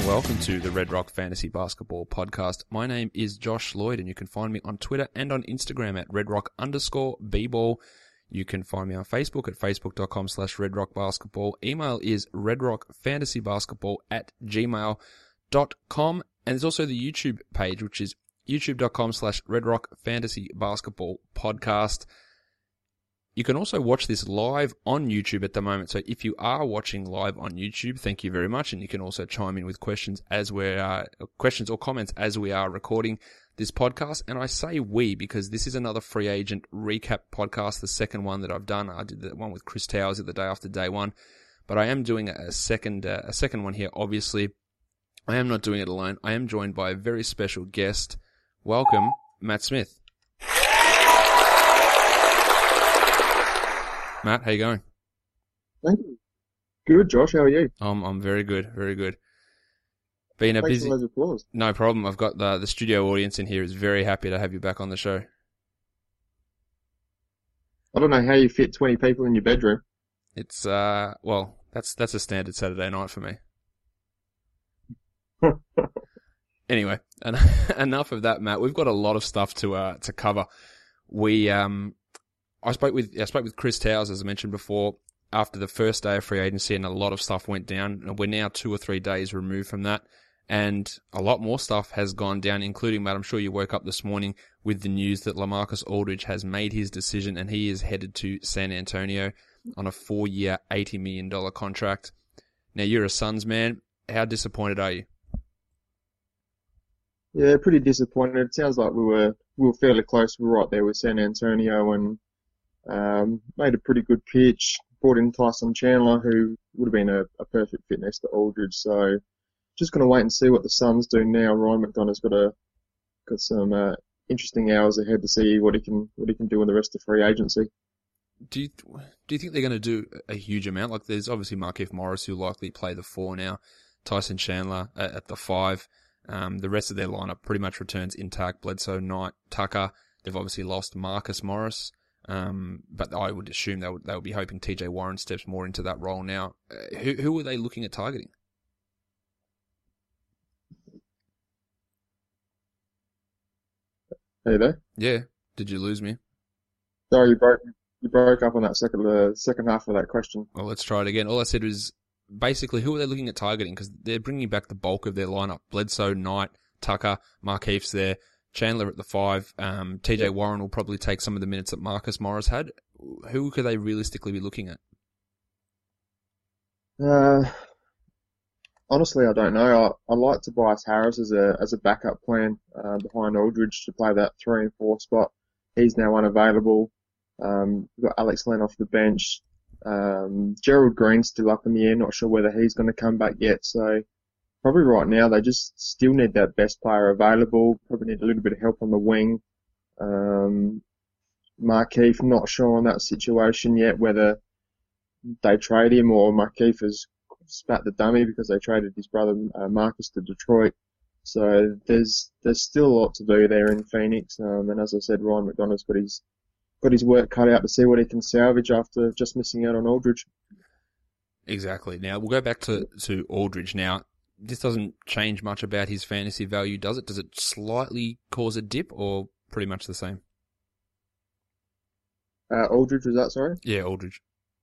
welcome to the Red Rock Fantasy Basketball Podcast. My name is Josh Lloyd, and you can find me on Twitter and on Instagram at redrock_bball. You can find me on Facebook at facebook.com/redrockbasketball. Email is redrockfantasybasketball@gmail.com. And there's also the YouTube page, which is youtube.com/redrockfantasybasketballpodcast. You can also watch this live on YouTube at the moment. So if you are watching live on YouTube, thank you very much. And you can also chime in with questions questions or comments as we are recording this podcast. And I say we because this is another free agent recap podcast, the second one that I've done. I did the one with Chris Towers the day after day one, but I am doing a second one here. Obviously, I am not doing it alone. I am joined by a very special guest. Welcome, Matt Smith. Matt, how you going? Thank you. Good, Josh. How are you? I'm very good, very good. Been a Thanks busy. for those applause. No problem. I've got the studio audience in here is very happy to have you back on the show. I don't know how you fit 20 people in your bedroom. It's well, that's a standard Saturday night for me. Anyway, enough of that, Matt. We've got a lot of stuff to cover. I spoke with Chris Towers, as I mentioned before, after the first day of free agency, and a lot of stuff went down. And we're now 2 or 3 days removed from that, and a lot more stuff has gone down, including, Matt, I'm sure you woke up this morning with the news that LaMarcus Aldridge has made his decision and he is headed to San Antonio on a 4-year, $80 million contract. Now, you're a Suns man. How disappointed are you? Yeah, pretty disappointed. It sounds like we were fairly close. We were right there with San Antonio and made a pretty good pitch. Brought in Tyson Chandler, who would have been a perfect fit next to Aldridge. So just going to wait and see what the Suns do now. Ryan McDonough's got some interesting hours ahead to see what he can do in the rest of free agency. Do you think they're going to do a huge amount? Like, there's obviously Markieff Morris, who likely play the 4 now. Tyson Chandler at the 5. The rest of their lineup pretty much returns intact. Bledsoe, Knight, Tucker. They've obviously lost Marcus Morris. But I would assume they would be hoping TJ Warren steps more into that role now. Who are they looking at targeting? Hey there. Yeah. Did you lose me? Sorry, you broke up on that second half of that question. Well, let's try it again. All I said was basically who are they looking at targeting? Because they're bringing back the bulk of their lineup. Bledsoe, Knight, Tucker, Markieff's there. Chandler at the 5. TJ Warren will probably take some of the minutes that Marcus Morris had. Who could they realistically be looking at? Honestly, I don't know. I like Tobias Harris as a backup plan behind Aldridge to play that 3 and 4 spot. He's now unavailable. We've got Alex Len off the bench. Gerald Green's still up in the air. Not sure whether he's going to come back yet. So probably right now they just still need that best player available. Probably need a little bit of help on the wing. Markieff, not sure on that situation yet, whether they trade him or Markieff has spat the dummy because they traded his brother Marcus to Detroit. So there's still a lot to do there in Phoenix. And as I said, Ryan McDonough's got his work cut out to see what he can salvage after just missing out on Aldridge. Exactly. Now we'll go back to Aldridge now. This doesn't change much about his fantasy value, does it? Does it slightly cause a dip or pretty much the same? Aldridge, was that, sorry? Yeah, Aldridge.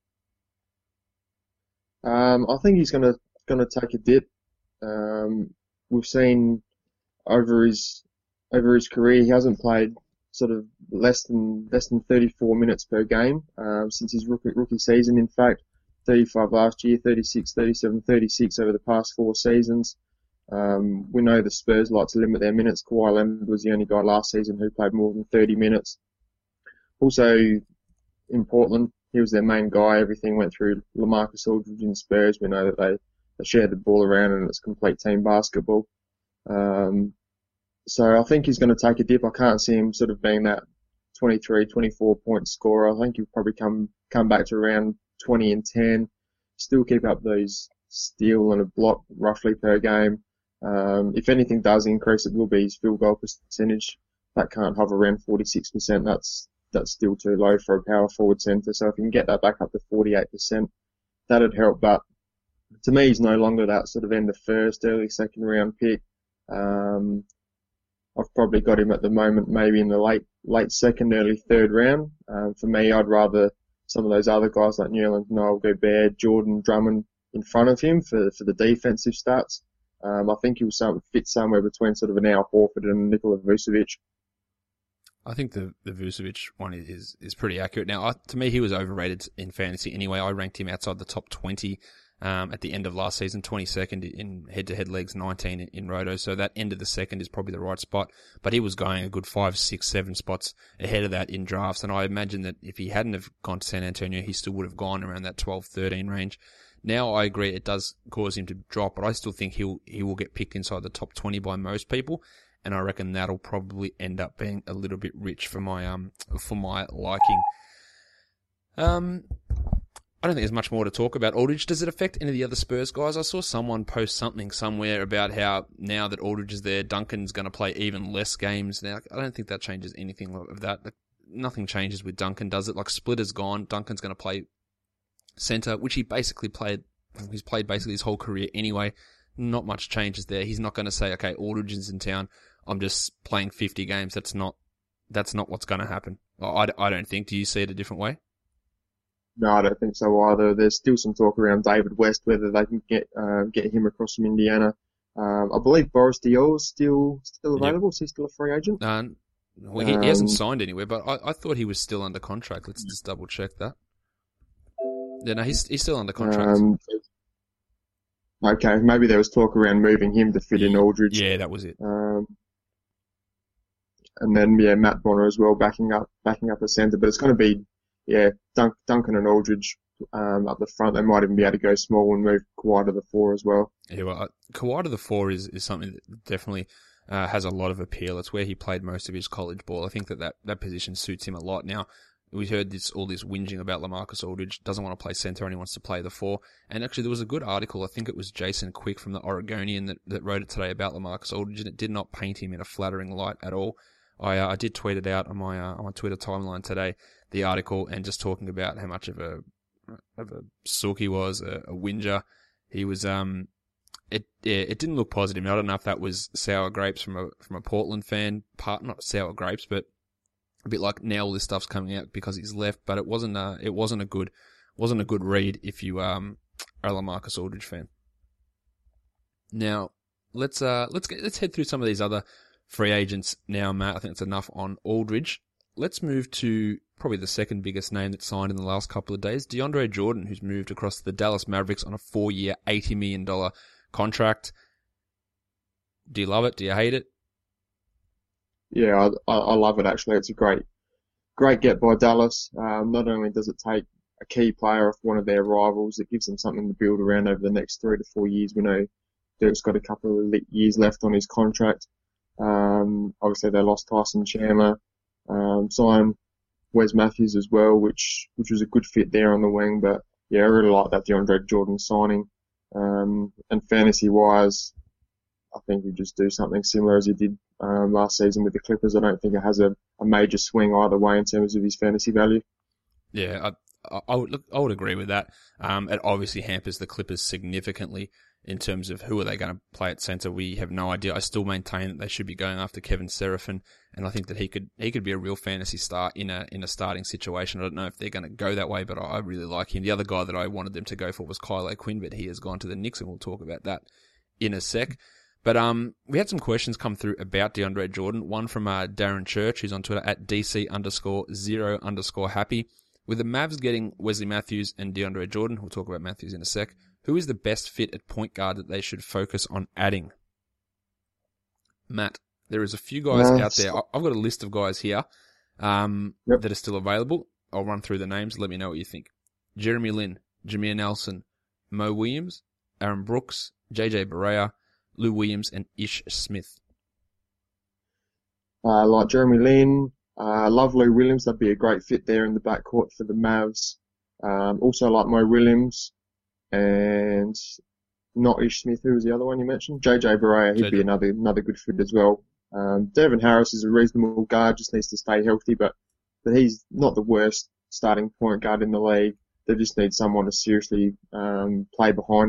I think he's gonna take a dip. We've seen over his career, he hasn't played sort of less than 34 minutes per game, since his rookie season, in fact. 35 last year, 36, 37, 36 over the past 4 seasons. We know the Spurs like to limit their minutes. Kawhi Leonard was the only guy last season who played more than 30 minutes. Also, in Portland, he was their main guy. Everything went through LaMarcus Aldridge and Spurs. We know that they shared the ball around and it's complete team basketball. So I think he's going to take a dip. I can't see him sort of being that 23, 24 point scorer. I think he'll probably come back to around 20 and 10, still keep up those steal and a block roughly per game. If anything does increase, it will be his field goal percentage. That can't hover around 46%. That's still too low for a power forward centre. So if you can get that back up to 48%, that'd help. But To me, he's no longer that sort of end of first, early second round pick. I've probably got him at the moment maybe in the late second, early third round. For me, I'd rather some of those other guys like Newland, Noel Gobert, Jordan Drummond in front of him for the defensive stats. I think he'll fit somewhere between sort of an Al Horford and Nikola Vucevic. I think the Vucevic one is pretty accurate. Now, to me, he was overrated in fantasy anyway. I ranked him outside the top 20 at the end of last season, 22nd in head-to-head leagues, 19 in roto. So that end of the second is probably the right spot. But he was going a good 5, 6, 7 spots ahead of that in drafts. And I imagine that if he hadn't have gone to San Antonio, he still would have gone around that 12, 13 range. Now, I agree it does cause him to drop, but I still think he will get picked inside the top 20 by most people. And I reckon that'll probably end up being a little bit rich for my liking. I don't think there's much more to talk about Aldridge. Does it affect any of the other Spurs guys? I saw someone post something somewhere about how now that Aldridge is there, Duncan's going to play even less games. Now, I don't think that changes anything of that. Nothing changes with Duncan, does it? Like, Splitter's gone. Duncan's going to play center, which he's played basically his whole career anyway. Not much changes there. He's not going to say, okay, Aldridge is in town, I'm just playing 50 games. That's not what's going to happen. I don't think. Do you see it a different way? No, I don't think so either. There's still some talk around David West, whether they can get him across from Indiana. I believe Boris Diaw's still available. Yep. Is he still a free agent? Well, he hasn't signed anywhere, but I thought he was still under contract. Let's just double check that. Yeah, no, he's still under contract. Okay, maybe there was talk around moving him to fit in Aldridge. Yeah, that was it. And then Matt Bonner as well backing up the centre, but it's going to be Duncan and Aldridge up the front. They might even be able to go small and move Kawhi to the 4 as well. Yeah, well, Kawhi to the 4 is something that definitely has a lot of appeal. It's where he played most of his college ball. I think that position suits him a lot. Now, we heard all this whinging about LaMarcus Aldridge. Doesn't want to play center, only wants to play the 4. And actually, there was a good article. I think it was Jason Quick from the Oregonian that wrote it today about LaMarcus Aldridge, and it did not paint him in a flattering light at all. I did tweet it out on my Twitter timeline today, the article, and just talking about how much of a sook he was, a whinger. He was it didn't look positive. I don't know if that was sour grapes from a Portland fan, not sour grapes, but a bit like now all this stuff's coming out because he's left. But it wasn't a good read if you are a LaMarcus Aldridge fan. Now let's head through some of these other free agents now, Matt. I think it's enough on Aldridge. Let's move to probably the second biggest name that signed in the last couple of days, DeAndre Jordan, who's moved across to the Dallas Mavericks on a 4-year, $80 million contract. Do you love it? Do you hate it? Yeah, I love it actually. It's a great get by Dallas. Not only does it take a key player off one of their rivals, it gives them something to build around over the next 3 to 4 years. We know Dirk's got a couple of years left on his contract. Obviously they lost Tyson Chandler, signed Wes Matthews as well, which was a good fit there on the wing. But yeah, I really like that DeAndre Jordan signing. And fantasy wise, I think he'll just do something similar as he did last season with the Clippers. I don't think it has a major swing either way in terms of his fantasy value. Yeah, I would agree with that. It obviously hampers the Clippers significantly in terms of who are they going to play at center. We have no idea. I still maintain that they should be going after Kevin Seraphin, and I think that he could be a real fantasy star in a starting situation. I don't know if they're going to go that way, but I really like him. The other guy that I wanted them to go for was Kyle Quinn, but he has gone to the Knicks, and we'll talk about that in a sec. But we had some questions come through about DeAndre Jordan. One from Darren Church, who's on Twitter at DC_0_happy. With the Mavs getting Wesley Matthews and DeAndre Jordan, we'll talk about Matthews in a sec, who is the best fit at point guard that they should focus on adding? Matt, there is a few guys out there. I've got a list of guys here that are still available. I'll run through the names. Let me know what you think. Jeremy Lin, Jameer Nelson, Mo Williams, Aaron Brooks, JJ Barea, Lou Williams, and Ish Smith. Like Jeremy Lin, love Lou Williams. That'd be a great fit there in the backcourt for the Mavs. Also like Mo Williams and not Ish Smith. Who was the other one you mentioned? JJ Barea. He'd be another good fit as well. Devin Harris is a reasonable guard. Just needs to stay healthy, but he's not the worst starting point guard in the league. They just need someone to seriously play behind him.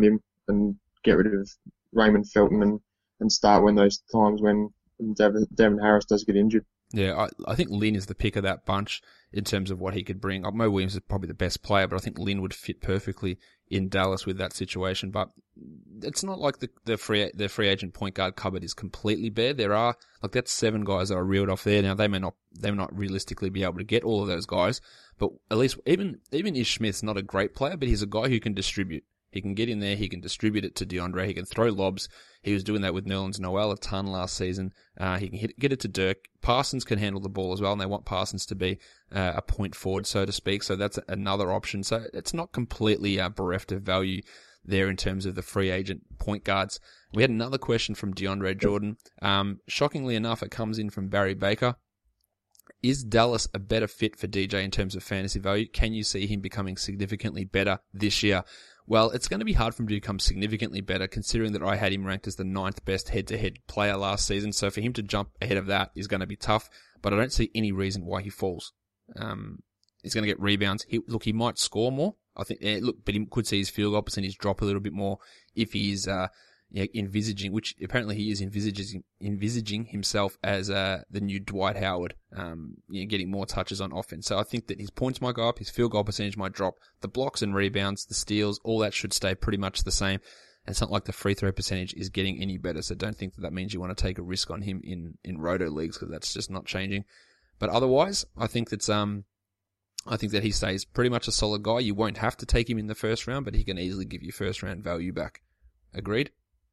and get rid of Raymond Felton and start when those times when Devin Harris does get injured. Yeah, I think Lynn is the pick of that bunch in terms of what he could bring. Mo Williams is probably the best player, but I think Lynn would fit perfectly in Dallas with that situation. But it's not like the free agent point guard cupboard is completely bare. There are, like, that's 7 guys that are reeled off there. Now, they may not realistically be able to get all of those guys, but at least even Ish Smith's not a great player, but he's a guy who can distribute. He can get in there, he can distribute it to DeAndre, he can throw lobs. He was doing that with Nerlens Noel a ton last season. He can get it to Dirk. Parsons can handle the ball as well, and they want Parsons to be a point forward, so to speak, so that's another option. So it's not completely bereft of value there in terms of the free agent point guards. We had another question from DeAndre Jordan. Shockingly enough, it comes in from Barry Baker. Is Dallas a better fit for DJ in terms of fantasy value? Can you see him becoming significantly better this year? Well, it's going to be hard for him to become significantly better, considering that I had him ranked as the 9th best head-to-head player last season. So for him to jump ahead of that is going to be tough, but I don't see any reason why he falls. He's going to get rebounds. He might score more. I think, but he could see his field goal percentage drop a little bit more if he's envisaging, which apparently he is envisaging himself as the new Dwight Howard, getting more touches on offense. So I think that his points might go up, his field goal percentage might drop, the blocks and rebounds, the steals, all that should stay pretty much the same. And it's not like the free throw percentage is getting any better, so don't think that means you want to take a risk on him in roto leagues, because that's just not changing. But otherwise, I think that he stays pretty much a solid guy. You won't have to take him in the first round, but he can easily give you first round value back. Agreed?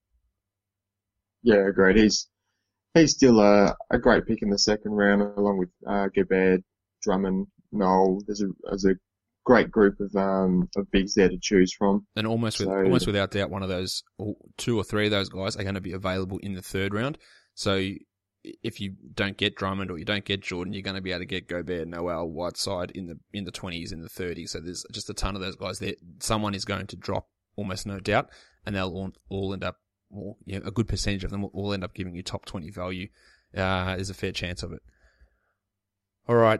Yeah, agreed. He's still a great pick in the second round, along with Gobert, Drummond, Noel. There's a great group of bigs there to choose from. And almost without doubt, one of those, or 2 or 3 of those guys are going to be available in the third round. So if you don't get Drummond or you don't get Jordan, you're going to be able to get Gobert, Noel, Whiteside in the 20s, in the 30s. So there's just a ton of those guys there. Someone is going to drop, almost no doubt, and they'll all end up, or a good percentage of them will all end up giving you top 20 value. There's a fair chance of it. All right,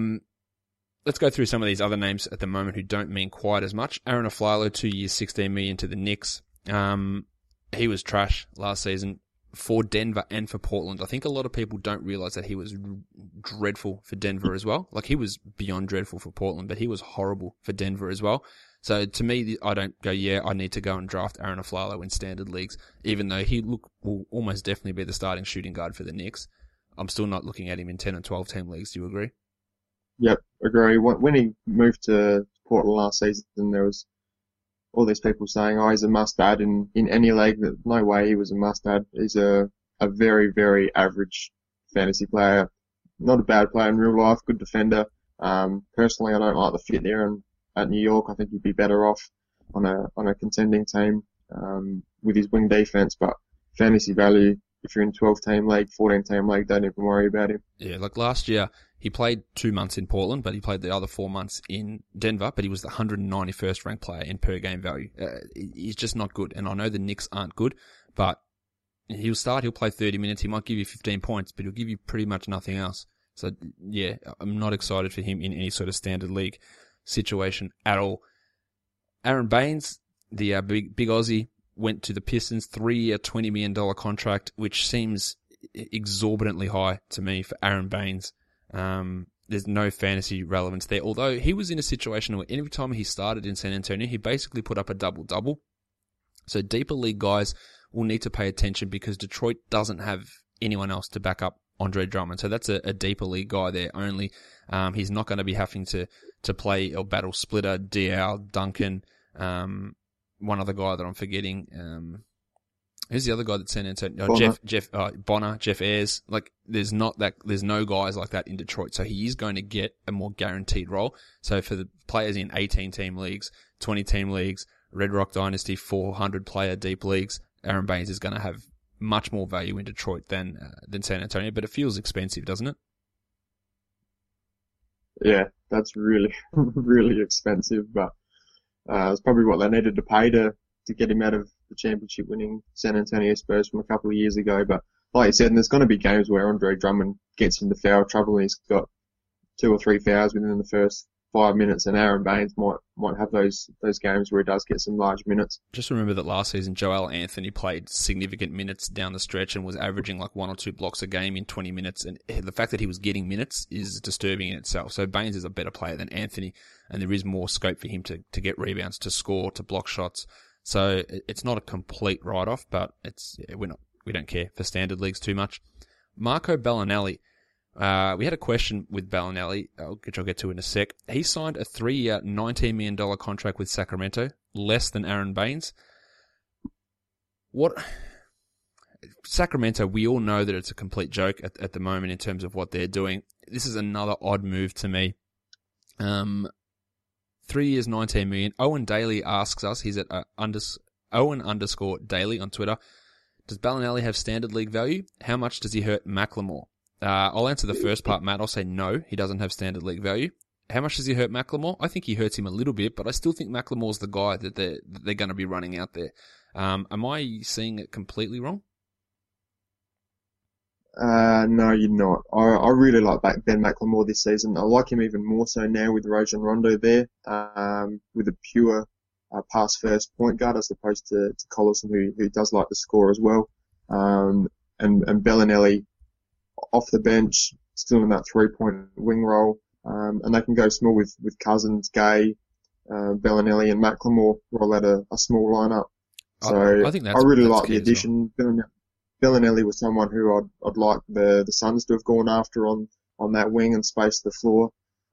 let's go through some of these other names at the moment who don't mean quite as much. Aaron Aflalo, 2 years, $16 million to the Knicks. He was trash last season for Denver and for Portland. I think a lot of people don't realize that he was dreadful for Denver as well. Like, he was beyond dreadful for Portland, but he was horrible for Denver as well. So to me, I don't go, I need to go and draft Aaron Aflalo in standard leagues, even though he will almost definitely be the starting shooting guard for the Knicks. I'm still not looking at him in 10 and 12 team leagues. Do you agree? Yep, agree. When he moved to Portland last season, there was all these people saying, he's a must-add in any league. No way he was a must-add. He's a very, very average fantasy player. Not a bad player in real life, good defender. Personally, I don't like the fit there, and at New York, I think he'd be better off on a contending team, with his wing defense, but fantasy value, if you're in 12-team league, 14-team league, don't even worry about him. Yeah, like last year, he played 2 months in Portland, but he played the other 4 months in Denver, but he was the 191st ranked player in per game value. He's just not good, and I know the Knicks aren't good, but he'll play 30 minutes, he might give you 15 points, but he'll give you pretty much nothing else. So yeah, I'm not excited for him in any sort of standard league situation at all. Aaron Baines, the big Aussie, went to the Pistons, 3-year, $20 million contract, which seems exorbitantly high to me for Aaron Baines. There's no fantasy relevance there, although he was in a situation where every time he started in San Antonio, he basically put up a double-double. So deeper league guys will need to pay attention because Detroit doesn't have anyone else to back up Andre Drummond. So that's a deeper league guy there only. He's not going to be having to play or battle Splitter, Dial, Duncan, one other guy that I'm forgetting. Who's the other guy that's San Antonio? Bonner, Jeff Ayers. Like, there's no guys like that in Detroit. So he is going to get a more guaranteed role. So for the players in 18-team leagues, 20-team leagues, Red Rock Dynasty, 400-player deep leagues, Aaron Baines is going to have much more value in Detroit than San Antonio, but it feels expensive, doesn't it? Yeah, that's really, really expensive, but it's probably what they needed to pay to get him out of the championship winning San Antonio Spurs from a couple of years ago. But like you said, there's going to be games where Andre Drummond gets into foul trouble and he's got 2 or 3 fouls within the first 5 minutes, and Aaron Baines might have those games where he does get some large minutes. Just remember that last season, Joel Anthony played significant minutes down the stretch and was averaging like 1 or 2 blocks a game in 20 minutes. And the fact that he was getting minutes is disturbing in itself. So Baines is a better player than Anthony, and there is more scope for him to get rebounds, to score, to block shots. So it's not a complete write-off, but we don't care for standard leagues too much. Marco Bellinelli. We had a question with Bellinelli, which I'll get to in a sec. He signed a 3-year, $19 million contract with Sacramento, less than Aaron Baines. Sacramento, we all know that it's a complete joke at the moment in terms of what they're doing. This is another odd move to me. 3 years, $19 million. Owen Daly asks us, he's at Owen_Daly on Twitter, does Bellinelli have standard league value? How much does he hurt McLemore? I'll answer the first part, Matt. I'll say no, he doesn't have standard league value. How much does he hurt McLemore? I think he hurts him a little bit, but I still think McLemore's the guy that they're going to be running out there. Am I seeing it completely wrong? No, you're not. I really like Ben McLemore this season. I like him even more so now with Rajon Rondo there, with a pure pass first point guard as opposed to Collison, who does like to score as well. And Bellinelli off the bench, still in that 3-point wing role. And they can go small with Cousins, Gay, Bellinelli and McLemore roll out a small lineup. So I really like the addition. Well. Bellinelli was someone who I'd like the Suns to have gone after on that wing and space the floor.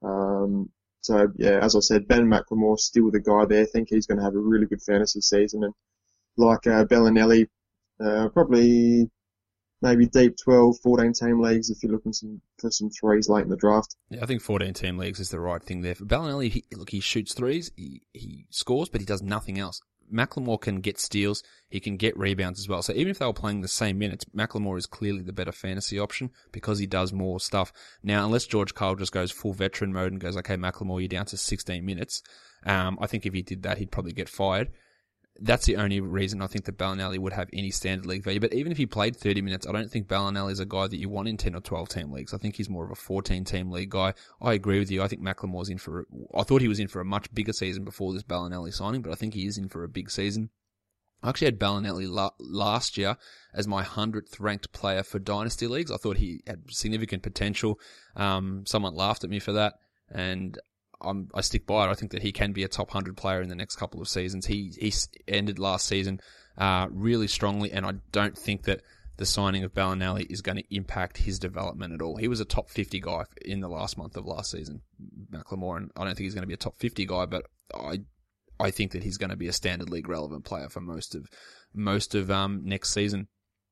So yeah, as I said, Ben McLemore still the guy there. I think he's going to have a really good fantasy season, and like Bellinelli, probably maybe deep 12, 14 team leagues if you're looking for some threes late in the draft. Yeah, I think 14 team leagues is the right thing there. For Bellinelli, he shoots threes, he scores, but he does nothing else. McLemore can get steals, he can get rebounds as well. So even if they were playing the same minutes, McLemore is clearly the better fantasy option because he does more stuff. Now, unless George Karl just goes full veteran mode and goes, okay, McLemore, you're down to 16 minutes. I think if he did that, he'd probably get fired. That's the only reason I think that Bellinelli would have any standard league value. But even if he played 30 minutes, I don't think Bellinelli is a guy that you want in 10 or 12 team leagues. I think he's more of a 14 team league guy. I agree with you. I think McLemore's I thought he was in for a much bigger season before this Bellinelli signing, but I think he is in for a big season. I actually had Bellinelli last year as my 100th ranked player for Dynasty Leagues. I thought he had significant potential. Someone laughed at me for that, and I stick by it. I think that he can be a top 100 player in the next couple of seasons. He ended last season really strongly, and I don't think that the signing of Bellinelli is going to impact his development at all. He was a top 50 guy in the last month of last season, McLemore, and I don't think he's going to be a top 50 guy, but I think that he's going to be a standard league relevant player for most of next season.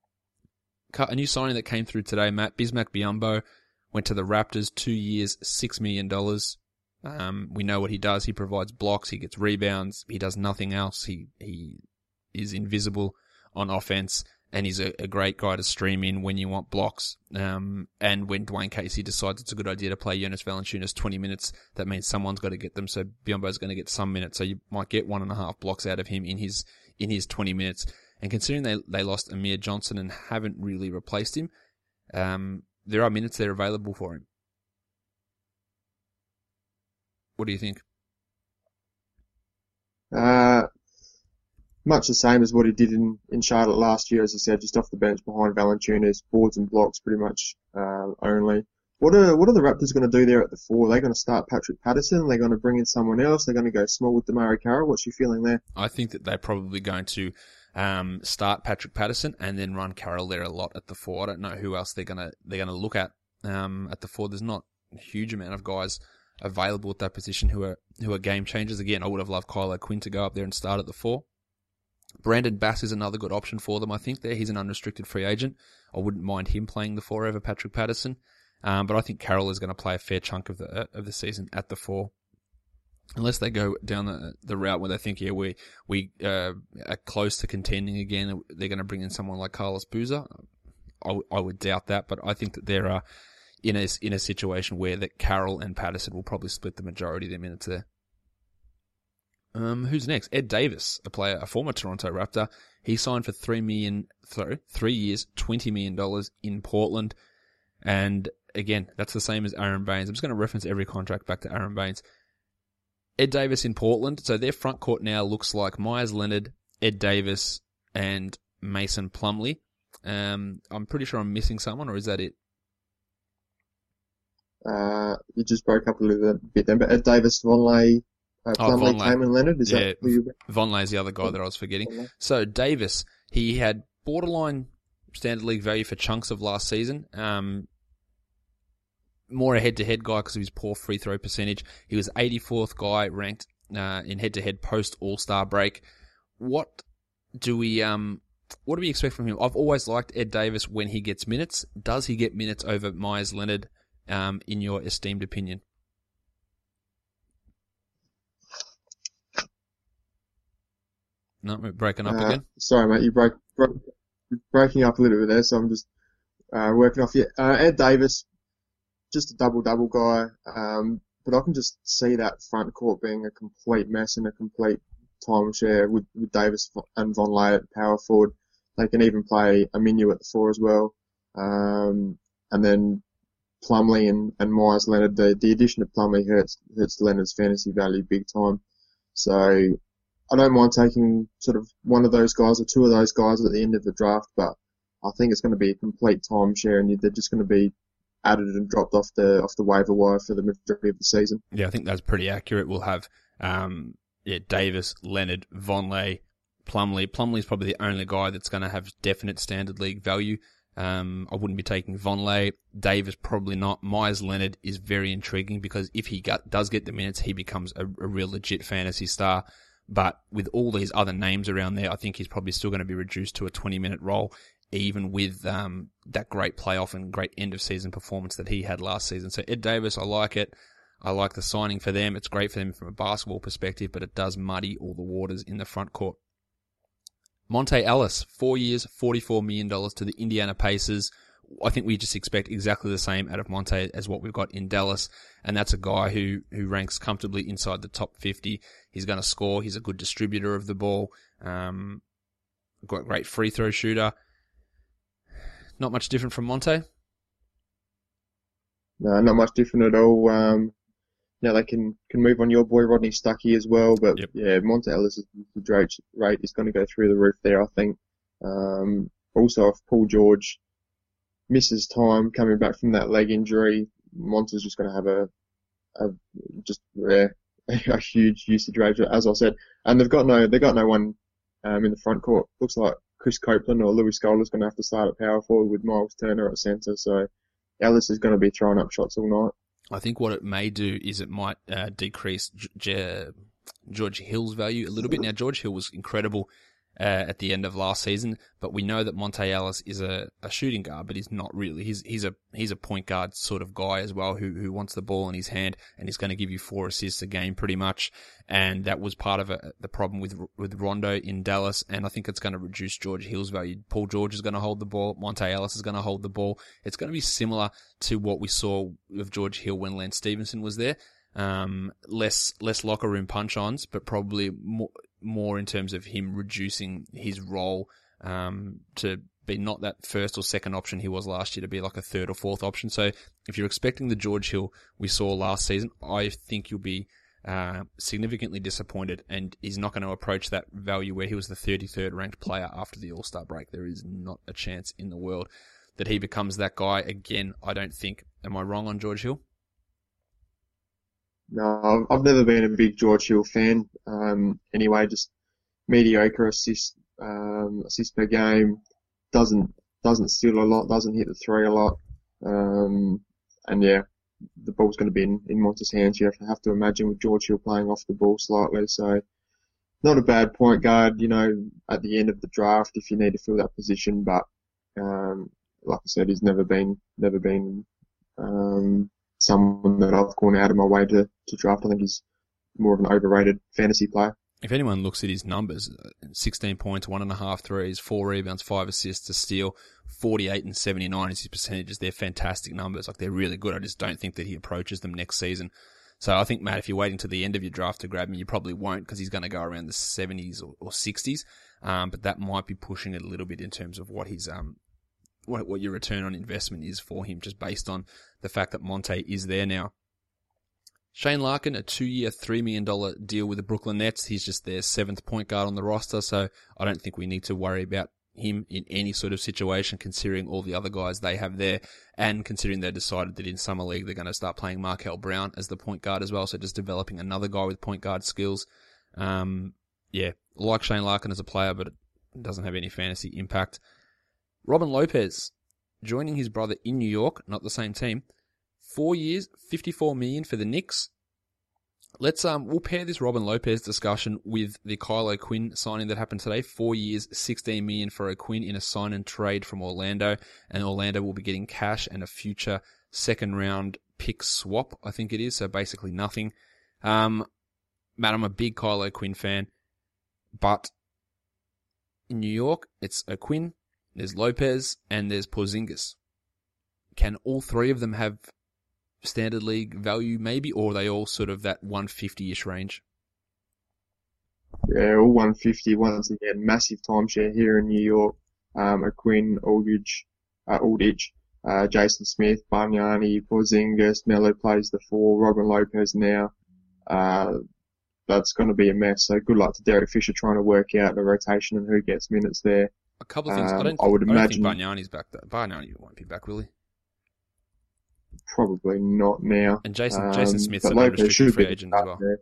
A new signing that came through today, Matt, Bismack Biyombo went to the Raptors, 2 years, $6 million. We know what he does. He provides blocks. He gets rebounds. He does nothing else. He is invisible on offense, and he's a great guy to stream in when you want blocks. And when Dwayne Casey decides it's a good idea to play Jonas Valanciunas 20 minutes, that means someone's got to get them. So Biyombo's going to get some minutes. So you might get 1.5 blocks out of him in his 20 minutes. And considering they lost Amir Johnson and haven't really replaced him, there are minutes there available for him. What do you think? Much the same as what he did in Charlotte last year, as I said, just off the bench behind Valanciunas, boards and blocks pretty much only. What are the Raptors going to do there at the 4? Are they going to start Patrick Patterson? Are they going to bring in someone else? They're going to go small with DeMarre Carroll? What's your feeling there? I think that they're probably going to start Patrick Patterson and then run Carroll there a lot at the 4. I don't know who else they're going to look at the 4. There's not a huge amount of guys available at that position who are game changers. Again, I would have loved Kyle O'Quinn to go up there and start at the 4. Brandon Bass is another good option for them, I think. He's an unrestricted free agent. I wouldn't mind him playing the 4 over Patrick Patterson. But I think Carroll is going to play a fair chunk of the season at the 4. Unless they go down the route where they think, yeah, we are close to contending again, they're going to bring in someone like Carlos Boozer. I would doubt that, but I think that they're in a situation where that Carroll and Patterson will probably split the majority of their minutes there. Who's next? Ed Davis, a former Toronto Raptor. He signed for 3 years, $20 million in Portland. And again, that's the same as Aaron Baines. I'm just going to reference every contract back to Aaron Baines. Ed Davis in Portland. So their front court now looks like Myers Leonard, Ed Davis, and Mason Plumlee. I'm pretty sure I'm missing someone, or is that it? You just broke up a little bit then, but Ed Davis, Vonleh, Plumlee, Cam and Leonard, is that who you... Vonleh's the other guy that I was forgetting. So Davis, he had borderline standard league value for chunks of last season. More a head-to-head guy because of his poor free throw percentage. He was 84th guy ranked in head-to-head post All-Star break. What do we expect from him? I've always liked Ed Davis when he gets minutes. Does he get minutes over Myers Leonard, in your esteemed opinion? No, we're breaking up again. Sorry, mate, you're breaking up a little bit there, so I'm just working off you. Ed Davis, just a double-double guy, but I can just see that front court being a complete mess and a complete timeshare with Davis and Vonleh at power forward. They can even play Aminu at the 4 as well. And then Plumlee and Myers Leonard, the addition of Plumlee hurts Leonard's fantasy value big time. So I don't mind taking sort of one of those guys or two of those guys at the end of the draft, but I think it's going to be a complete timeshare and they're just going to be added and dropped off the waiver wire for the majority of the season. Yeah, I think that's pretty accurate. We'll have Davis, Leonard, Vonleh, Plumlee. Plumlee's probably the only guy that's going to have definite standard league value. I wouldn't be taking Vonleh. Davis probably not. Myers Leonard is very intriguing because if he does get the minutes, he becomes a real legit fantasy star. But with all these other names around there, I think he's probably still going to be reduced to a 20-minute role, even with that great playoff and great end-of-season performance that he had last season. So Ed Davis, I like it. I like the signing for them. It's great for them from a basketball perspective, but it does muddy all the waters in the front court. Monte Ellis, 4 years, $44 million to the Indiana Pacers. I think we just expect exactly the same out of Monte as what we've got in Dallas, and that's a guy who ranks comfortably inside the top 50. He's going to score. He's a good distributor of the ball. Great free throw shooter. Not much different from Monte? No, not much different at all. Now they can move on your boy Rodney Stuckey as well, but yep. Yeah, Monte Ellis' rate is going to go through the roof there, I think. Also, if Paul George misses time coming back from that leg injury, Monte's just going to have a huge usage rate, as I said. And they've got no one in the front court. Looks like Chris Copeland or Louis Scola is going to have to start at power forward with Miles Turner at centre. So Ellis is going to be throwing up shots all night. I think what it may do is it might decrease George Hill's value a little bit. Now, George Hill was incredible at the end of last season, but we know that Monte Ellis is a shooting guard, but he's not really. He's a point guard sort of guy as well who wants the ball in his hand, and he's going to give you 4 assists a game pretty much. And that was part of the problem with Rondo in Dallas, and I think it's going to reduce George Hill's value. Paul George is going to hold the ball. Monte Ellis is going to hold the ball. It's going to be similar to what we saw with George Hill when Lance Stevenson was there. Less locker room punch-ons, but probably more in terms of him reducing his role to be not that first or second option he was last year, to be like a third or fourth option. So if you're expecting the George Hill we saw last season, I think you'll be significantly disappointed, and he's not going to approach that value where he was the 33rd ranked player after the All-Star break. There is not a chance in the world that he becomes that guy again, I don't think. Am I wrong on George Hill? No, I've never been a big George Hill fan. Anyway, just mediocre assists per game. Doesn't steal a lot. Doesn't hit the 3 a lot. And yeah, the ball's going to be in Monte's hands. You have to imagine with George Hill playing off the ball slightly. So not a bad point guard, at the end of the draft if you need to fill that position. But like I said, he's never been someone that I've gone out of my way to draft. I think he's more of an overrated fantasy player. If anyone looks at his numbers, 16 points, 1.5 threes, 4 rebounds, 5 assists, a steal, 48 and 79 is his percentages. They're fantastic numbers. Like, they're really good. I just don't think that he approaches them next season. So I think, Matt, if you're waiting to the end of your draft to grab him, you probably won't, because he's going to go around the 70s or 60s. But that might be pushing it a little bit in terms of what his what your return on investment is for him, just based on the fact that Monte is there now. Shane Larkin, a 2-year, $3 million deal with the Brooklyn Nets. He's just their 7th point guard on the roster, so I don't think we need to worry about him in any sort of situation, considering all the other guys they have there, and considering they decided that in Summer League they're going to start playing Markel Brown as the point guard as well, so just developing another guy with point guard skills. Like Shane Larkin as a player, but it doesn't have any fantasy impact. Robin Lopez, joining his brother in New York, not the same team. 4 years, $54 million for the Knicks. We'll pair this Robin Lopez discussion with the Kyle O'Quinn signing that happened today. 4 years, $16 million for O'Quinn in a sign and trade from Orlando, and Orlando will be getting cash and a future second round pick swap, I think it is, so basically nothing. Matt, I'm a big Kyle O'Quinn fan, but in New York, it's O'Quinn, there's Lopez, and there's Porzingis. Can all three of them have standard league value maybe, or are they all sort of that 150-ish range? Yeah, all 150 once again. Massive timeshare here in New York. O'Quinn, Aldridge, Jason Smith, Bargnani, Porzingis, Melo plays the 4, Robin Lopez now. That's going to be a mess. So good luck to Derek Fisher trying to work out the rotation and who gets minutes there. A couple of things. I don't think Bargnani's back though. Bargnani won't be back, will he? Probably not now. And Jason Smith's an unrestricted free agent as well. There.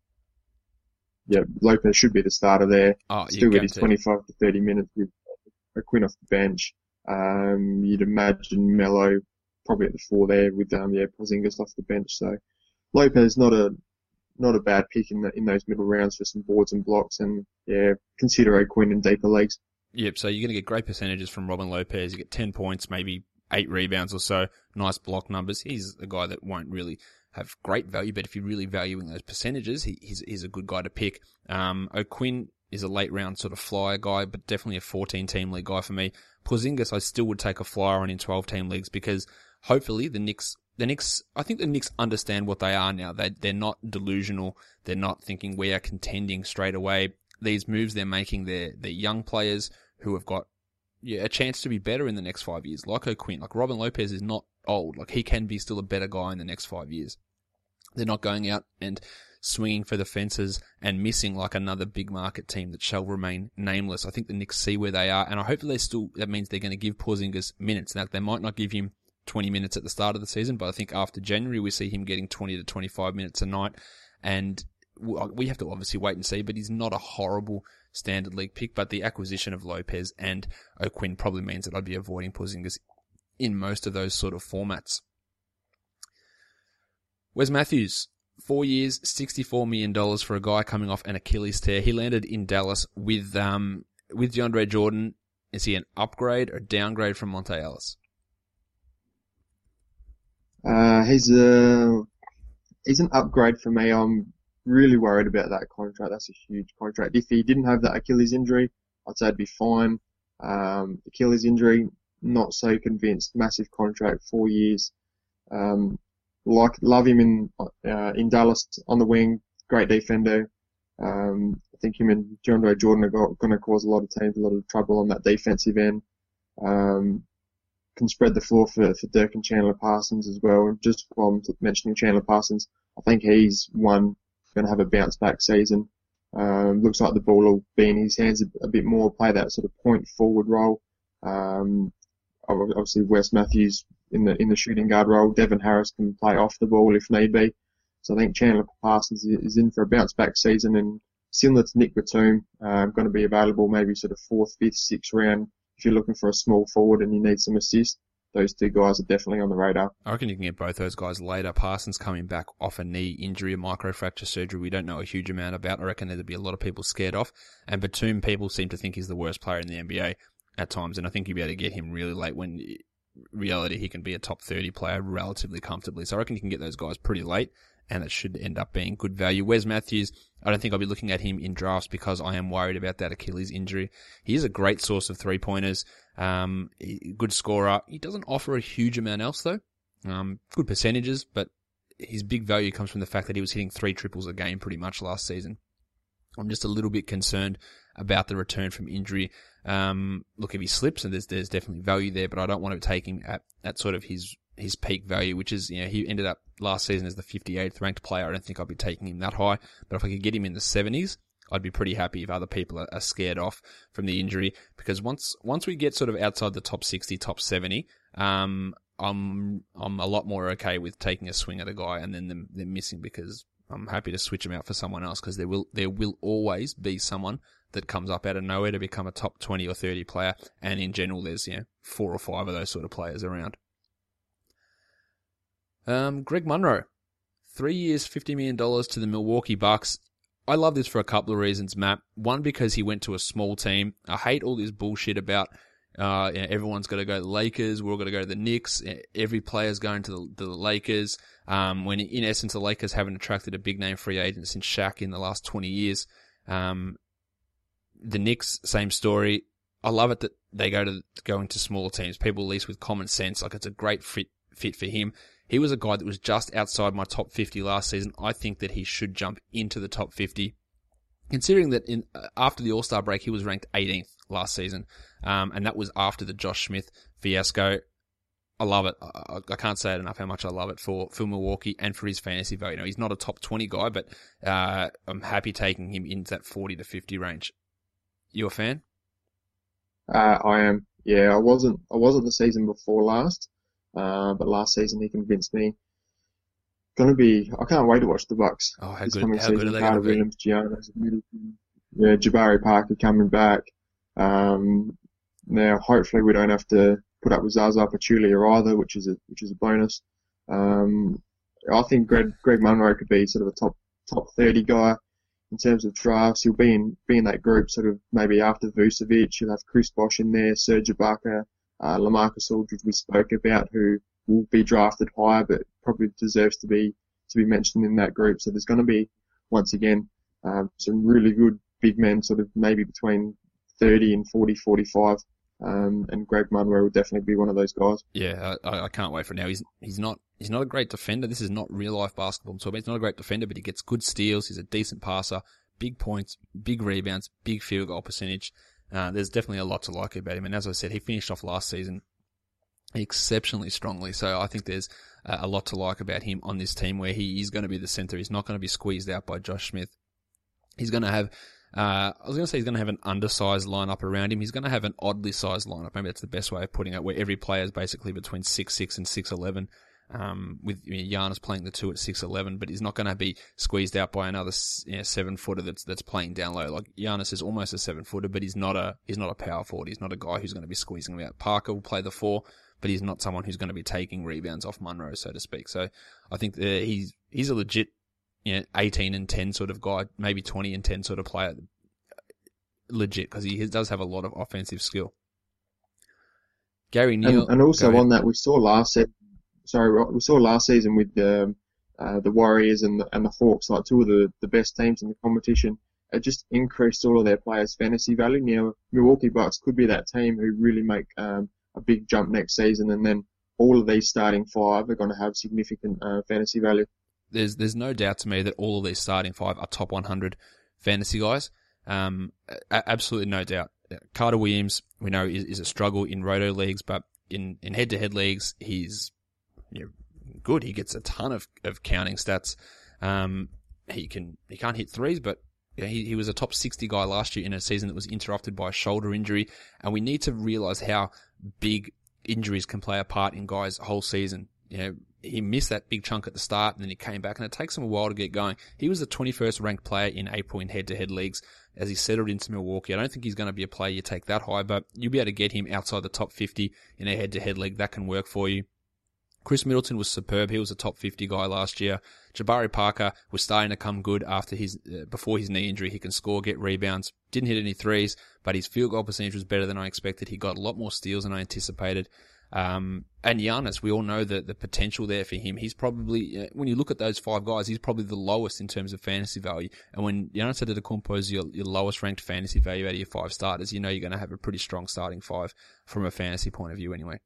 Yeah, Lopez should be the starter there. Still get his 25 to 30 minutes with O'Quinn off the bench. You'd imagine Melo probably at the 4 there with Porzingis off the bench. So Lopez not a bad pick in those middle rounds for some boards and blocks, and consider O'Quinn in deeper leagues. Yep. So you're going to get great percentages from Robin Lopez. You get 10 points, maybe 8 rebounds or so, nice block numbers. He's a guy that won't really have great value, but if you're really valuing those percentages, he's a good guy to pick. O'Quinn is a late round sort of flyer guy, but definitely a 14-team league guy for me. Porzingis, I still would take a flyer on in 12-team leagues because hopefully the Knicks, I think the Knicks understand what they are now. They're not delusional. They're not thinking we are contending straight away. These moves they're making, they're young players who have got a chance to be better in the next 5 years. Like O'Quinn, like Robin Lopez is not old. Like he can be still a better guy in the next 5 years. They're not going out and swinging for the fences and missing like another big market team that shall remain nameless. I think the Knicks see where they are, and I hope that means they're going to give Porzingis minutes. Now, they might not give him 20 minutes at the start of the season, but I think after January we see him getting 20 to 25 minutes a night, and we have to obviously wait and see, but he's not a horrible standard league pick, but the acquisition of Lopez and O'Quinn probably means that I'd be avoiding Porzingis in most of those sort of formats. Wes Matthews, 4 years, $64 million for a guy coming off an Achilles tear. He landed in Dallas with DeAndre Jordan. Is he an upgrade or downgrade from Monte Ellis? He's an upgrade for me. I'm really worried about that contract. That's a huge contract. If he didn't have that Achilles injury, I'd say it'd be fine. Achilles injury, not so convinced. Massive contract, 4 years. Love him in Dallas on the wing. Great defender. I think him and DeAndre Jordan are going to cause a lot of teams a lot of trouble on that defensive end. Can spread the floor for Dirk and Chandler Parsons as well. And just while I'm mentioning Chandler Parsons, I think he's going to have a bounce back season. Looks like the ball will be in his hands a bit more, play that sort of point forward role. Obviously Wes Matthews in the shooting guard role. Devin Harris can play off the ball if need be. So I think Chandler Parsons is in for a bounce back season, and similar to Nick Batum, going to be available maybe sort of 4th, 5th, 6th round. If you're looking for a small forward and you need some assist, those two guys are definitely on the radar. I reckon you can get both those guys later. Parsons coming back off a knee injury, a microfracture surgery we don't know a huge amount about. I reckon there'd be a lot of people scared off. And Batum, people seem to think he's the worst player in the NBA at times, and I think you'll be able to get him really late when in reality he can be a top 30 player relatively comfortably. So I reckon you can get those guys pretty late, and it should end up being good value. Wes Matthews, I don't think I'll be looking at him in drafts because I am worried about that Achilles injury. He is a great source of three-pointers, good scorer. He doesn't offer a huge amount else though. Good percentages, but his big value comes from the fact that he was hitting 3 triples a game pretty much last season. I'm just a little bit concerned about the return from injury. Look, if he slips, and there's definitely value there, but I don't want to take him at sort of his his peak value, which is, he ended up last season as the 58th ranked player. I don't think I'd be taking him that high, but if I could get him in the 70s, I'd be pretty happy if other people are scared off from the injury, because once we get sort of outside the top 60, top 70, I'm a lot more okay with taking a swing at a guy and then them missing, because I'm happy to switch them out for someone else, because there will always be someone that comes up out of nowhere to become a top 20 or 30 player, and in general there's 4 or 5 of those sort of players around. Greg Monroe, 3 years, $50 million to the Milwaukee Bucks. I love this for a couple of reasons, Matt. One, because he went to a small team. I hate all this bullshit about everyone's got to go to the Lakers, we're all got to go to the Knicks, every player's going to the Lakers, when in essence the Lakers haven't attracted a big name free agent since Shaq in the last 20 years. The Knicks, same story. I love it that they go into smaller teams, people at least with common sense. Like, it's a great fit for him. He was a guy that was just outside my top 50 last season. I think that he should jump into the top 50, considering that after the All-Star break, he was ranked 18th last season, and that was after the Josh Smith fiasco. I love it. I can't say it enough how much I love it for Milwaukee and for his fantasy value. He's not a top 20 guy, but I'm happy taking him into that 40 to 50 range. You a fan? I am. Yeah, I wasn't the season before last. But last season he convinced me. I can't wait to watch the Bucks. Oh, how this good! coming How season. good are they Carter going to be? Williams, Giannis, Jabari Parker coming back. Now hopefully we don't have to put up with Zaza Pachulia either, which is a bonus. I think Greg Monroe could be sort of a top 30 guy in terms of drafts. He'll be in that group sort of maybe after Vucevic. You'll have Chris Bosh in there, Serge Ibaka, LaMarcus Aldridge we spoke about, who will be drafted higher but probably deserves to be mentioned in that group. So there's going to be, once again, some really good big men, sort of maybe between 30 and 40, 45. And Greg Monroe will definitely be one of those guys. Yeah, I can't wait for now. He's not a great defender. This is not real life basketball. So he's not a great defender, but he gets good steals. He's a decent passer, big points, big rebounds, big field goal percentage. There's definitely a lot to like about him. And as I said, he finished off last season exceptionally strongly. So I think there's a lot to like about him on this team, where he is going to be the center. He's not going to be squeezed out by Josh Smith. He's going to have, he's going to have an undersized lineup around him. He's going to have an oddly sized lineup. Maybe that's the best way of putting it, where every player is basically between 6'6" and 6'11". With Giannis playing the two at 6'11", but he's not going to be squeezed out by another 7-footer that's playing down low. Like, Giannis is almost a 7-footer, but he's not a power forward. He's not a guy who's going to be squeezing him out. Parker will play the 4, but he's not someone who's going to be taking rebounds off Monroe, so to speak. So I think he's a legit 18 and 10 sort of guy, maybe 20 and 10 sort of player. Legit, because he does have a lot of offensive skill. Gary Neal, and also on that, we saw last season with the Warriors and the Hawks, like two of the best teams in the competition. It just increased all of their players' fantasy value. Now, Milwaukee Bucks could be that team who really make a big jump next season, and then all of these starting 5 are going to have significant fantasy value. There's no doubt to me that all of these starting 5 are top 100 fantasy guys. Absolutely no doubt. Carter Williams, we know, is a struggle in roto leagues, but in head-to-head leagues, he's good. He gets a ton of counting stats. He can't hit threes, but he was a top 60 guy last year in a season that was interrupted by a shoulder injury, and we need to realize how big injuries can play a part in guys' whole season. He missed that big chunk at the start, and then he came back, and it takes him a while to get going. He was the 21st ranked player in April in head-to-head leagues as he settled into Milwaukee. I don't think he's going to be a player you take that high, but you'll be able to get him outside the top 50 in a head-to-head league. That can work for you. Chris Middleton was superb. He was a top 50 guy last year. Jabari Parker was starting to come good after before his knee injury. He can score, get rebounds. Didn't hit any threes, but his field goal percentage was better than I expected. He got a lot more steals than I anticipated. And Giannis, we all know the potential there for him. He's probably, when you look at those 5 guys, he's probably the lowest in terms of fantasy value. And when Giannis Antetokounmpo is your lowest ranked fantasy value out of your 5 starters, you're going to have a pretty strong starting 5 from a fantasy point of view anyway.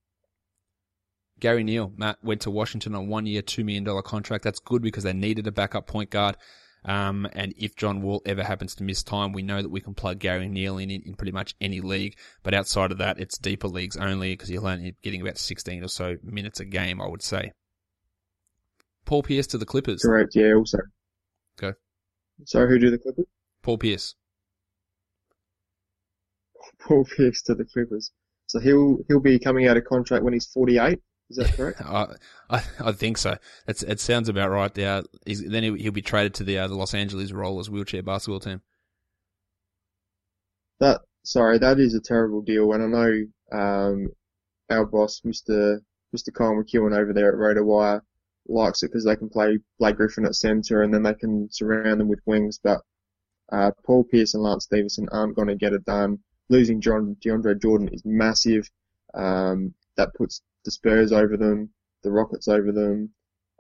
Gary Neal, Matt, went to Washington on a 1-year, $2 million contract. That's good because they needed a backup point guard. And if John Wall ever happens to miss time, we know that we can plug Gary Neal in pretty much any league. But outside of that, it's deeper leagues only because he'll only be getting about 16 or so minutes a game, I would say. Paul Pierce to the Clippers. Correct, yeah, also. Go. So who do the Clippers? Paul Pierce. Paul Pierce to the Clippers. So he'll be coming out of contract when he's 48. Is that correct? I think so. It sounds about right. Then he'll be traded to the Los Angeles Rollers wheelchair basketball team. That is a terrible deal. And I know our boss, Mr. Kyle McEwen over there at RotorWire, likes it because they can play Blake Griffin at centre and then they can surround them with wings. But Paul Pierce and Lance Stevenson aren't going to get it done. Losing DeAndre Jordan is massive. That puts the Spurs over them, the Rockets over them.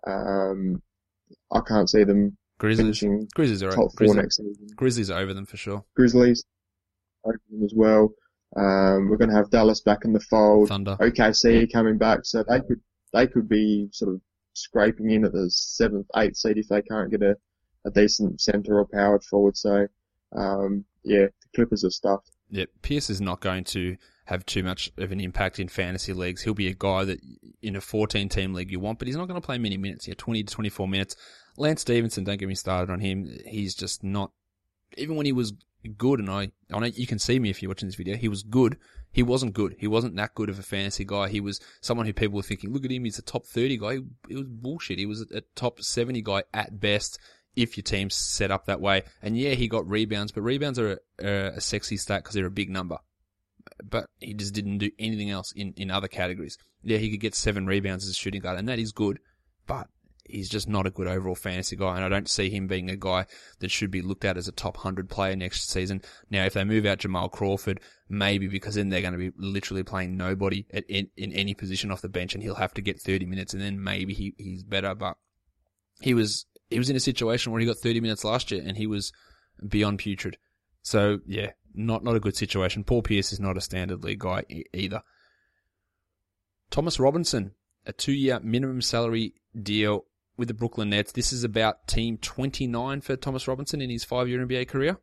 I can't see them finishing top four next season. Grizzlies are over them for sure. Grizzlies over them as well. We're going to have Dallas back in the fold. Thunder. OKC coming back, so they could be sort of scraping in at the 7th, 8th seed if they can't get a decent centre or powered forward. So, the Clippers are stuffed. Yeah, Pierce is not going to have too much of an impact in fantasy leagues. He'll be a guy that in a 14-team league you want, but he's not going to play many minutes. 20 to 24 minutes. Lance Stevenson, don't get me started on him. He's just not, even when he was good, and I know you can see me if you're watching this video, he was good. He wasn't good. He wasn't that good of a fantasy guy. He was someone who people were thinking, look at him, he's a top 30 guy. It was bullshit. He was a top 70 guy at best, if your team's set up that way. And yeah, he got rebounds, but rebounds are a sexy stat because they're a big number. But he just didn't do anything else in other categories. Yeah, he could get 7 rebounds as a shooting guard, and that is good, but he's just not a good overall fantasy guy, and I don't see him being a guy that should be looked at as a top 100 player next season. Now, if they move out Jamal Crawford, maybe, because then they're going to be literally playing nobody in any position off the bench, and he'll have to get 30 minutes, and then maybe he's better, but he was in a situation where he got 30 minutes last year and he was beyond putrid. So yeah, not a good situation. Paul Pierce is not a standard league guy either. Thomas Robinson, a 2-year minimum salary deal with the Brooklyn Nets. This is about team 29 for Thomas Robinson in his 5-year NBA career.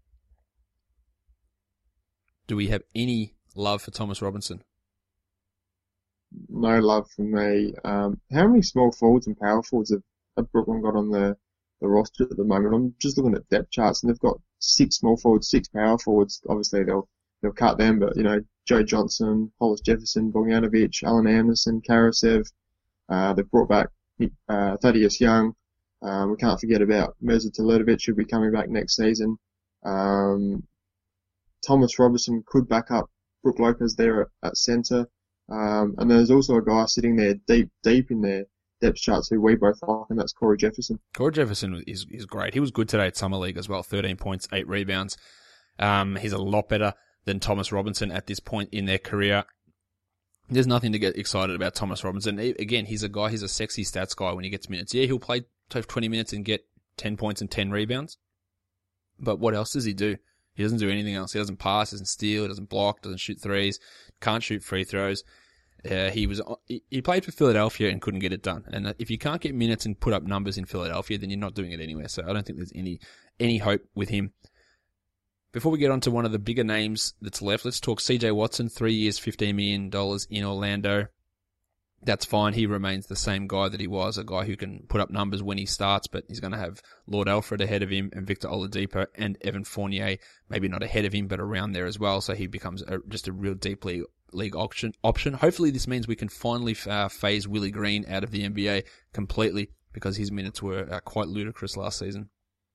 Do we have any love for Thomas Robinson? No love from me. How many small forwards and power forwards have Brooklyn got on the roster at the moment? I'm just looking at depth charts and they've got 6 small forwards, 6 power forwards. Obviously they'll cut them, but Joe Johnson, Hollis Jefferson, Bogdanovic, Allen Anderson, Karasev. They've brought back Thaddeus Young. We can't forget about Mirza Teletovic, who'll be coming back next season. Thomas Robinson could back up Brook Lopez there at centre. And there's also a guy sitting there deep in their depth charts who we both like, and that's Corey Jefferson. Corey Jefferson is great. He was good today at Summer League as well. 13 points, 8 rebounds. He's a lot better than Thomas Robinson at this point in their career. There's nothing to get excited about Thomas Robinson. Again, he's a sexy stats guy when he gets minutes. Yeah, he'll play 20 minutes and get 10 points and 10 rebounds. But what else does he do? He doesn't do anything else. He doesn't pass, doesn't steal, doesn't block, doesn't shoot threes, can't shoot free throws. He played for Philadelphia and couldn't get it done. And if you can't get minutes and put up numbers in Philadelphia, then you're not doing it anywhere. So I don't think there's any hope with him. Before we get on to one of the bigger names that's left, let's talk CJ Watson, 3 years, $15 million in Orlando. That's fine. He remains the same guy that he was, a guy who can put up numbers when he starts, but he's going to have Lord Alfred ahead of him and Victor Oladipo and Evan Fournier, maybe not ahead of him, but around there as well. So he becomes just a real deeply league option. Hopefully this means we can finally phase Willie Green out of the NBA completely, because his minutes were quite ludicrous last season.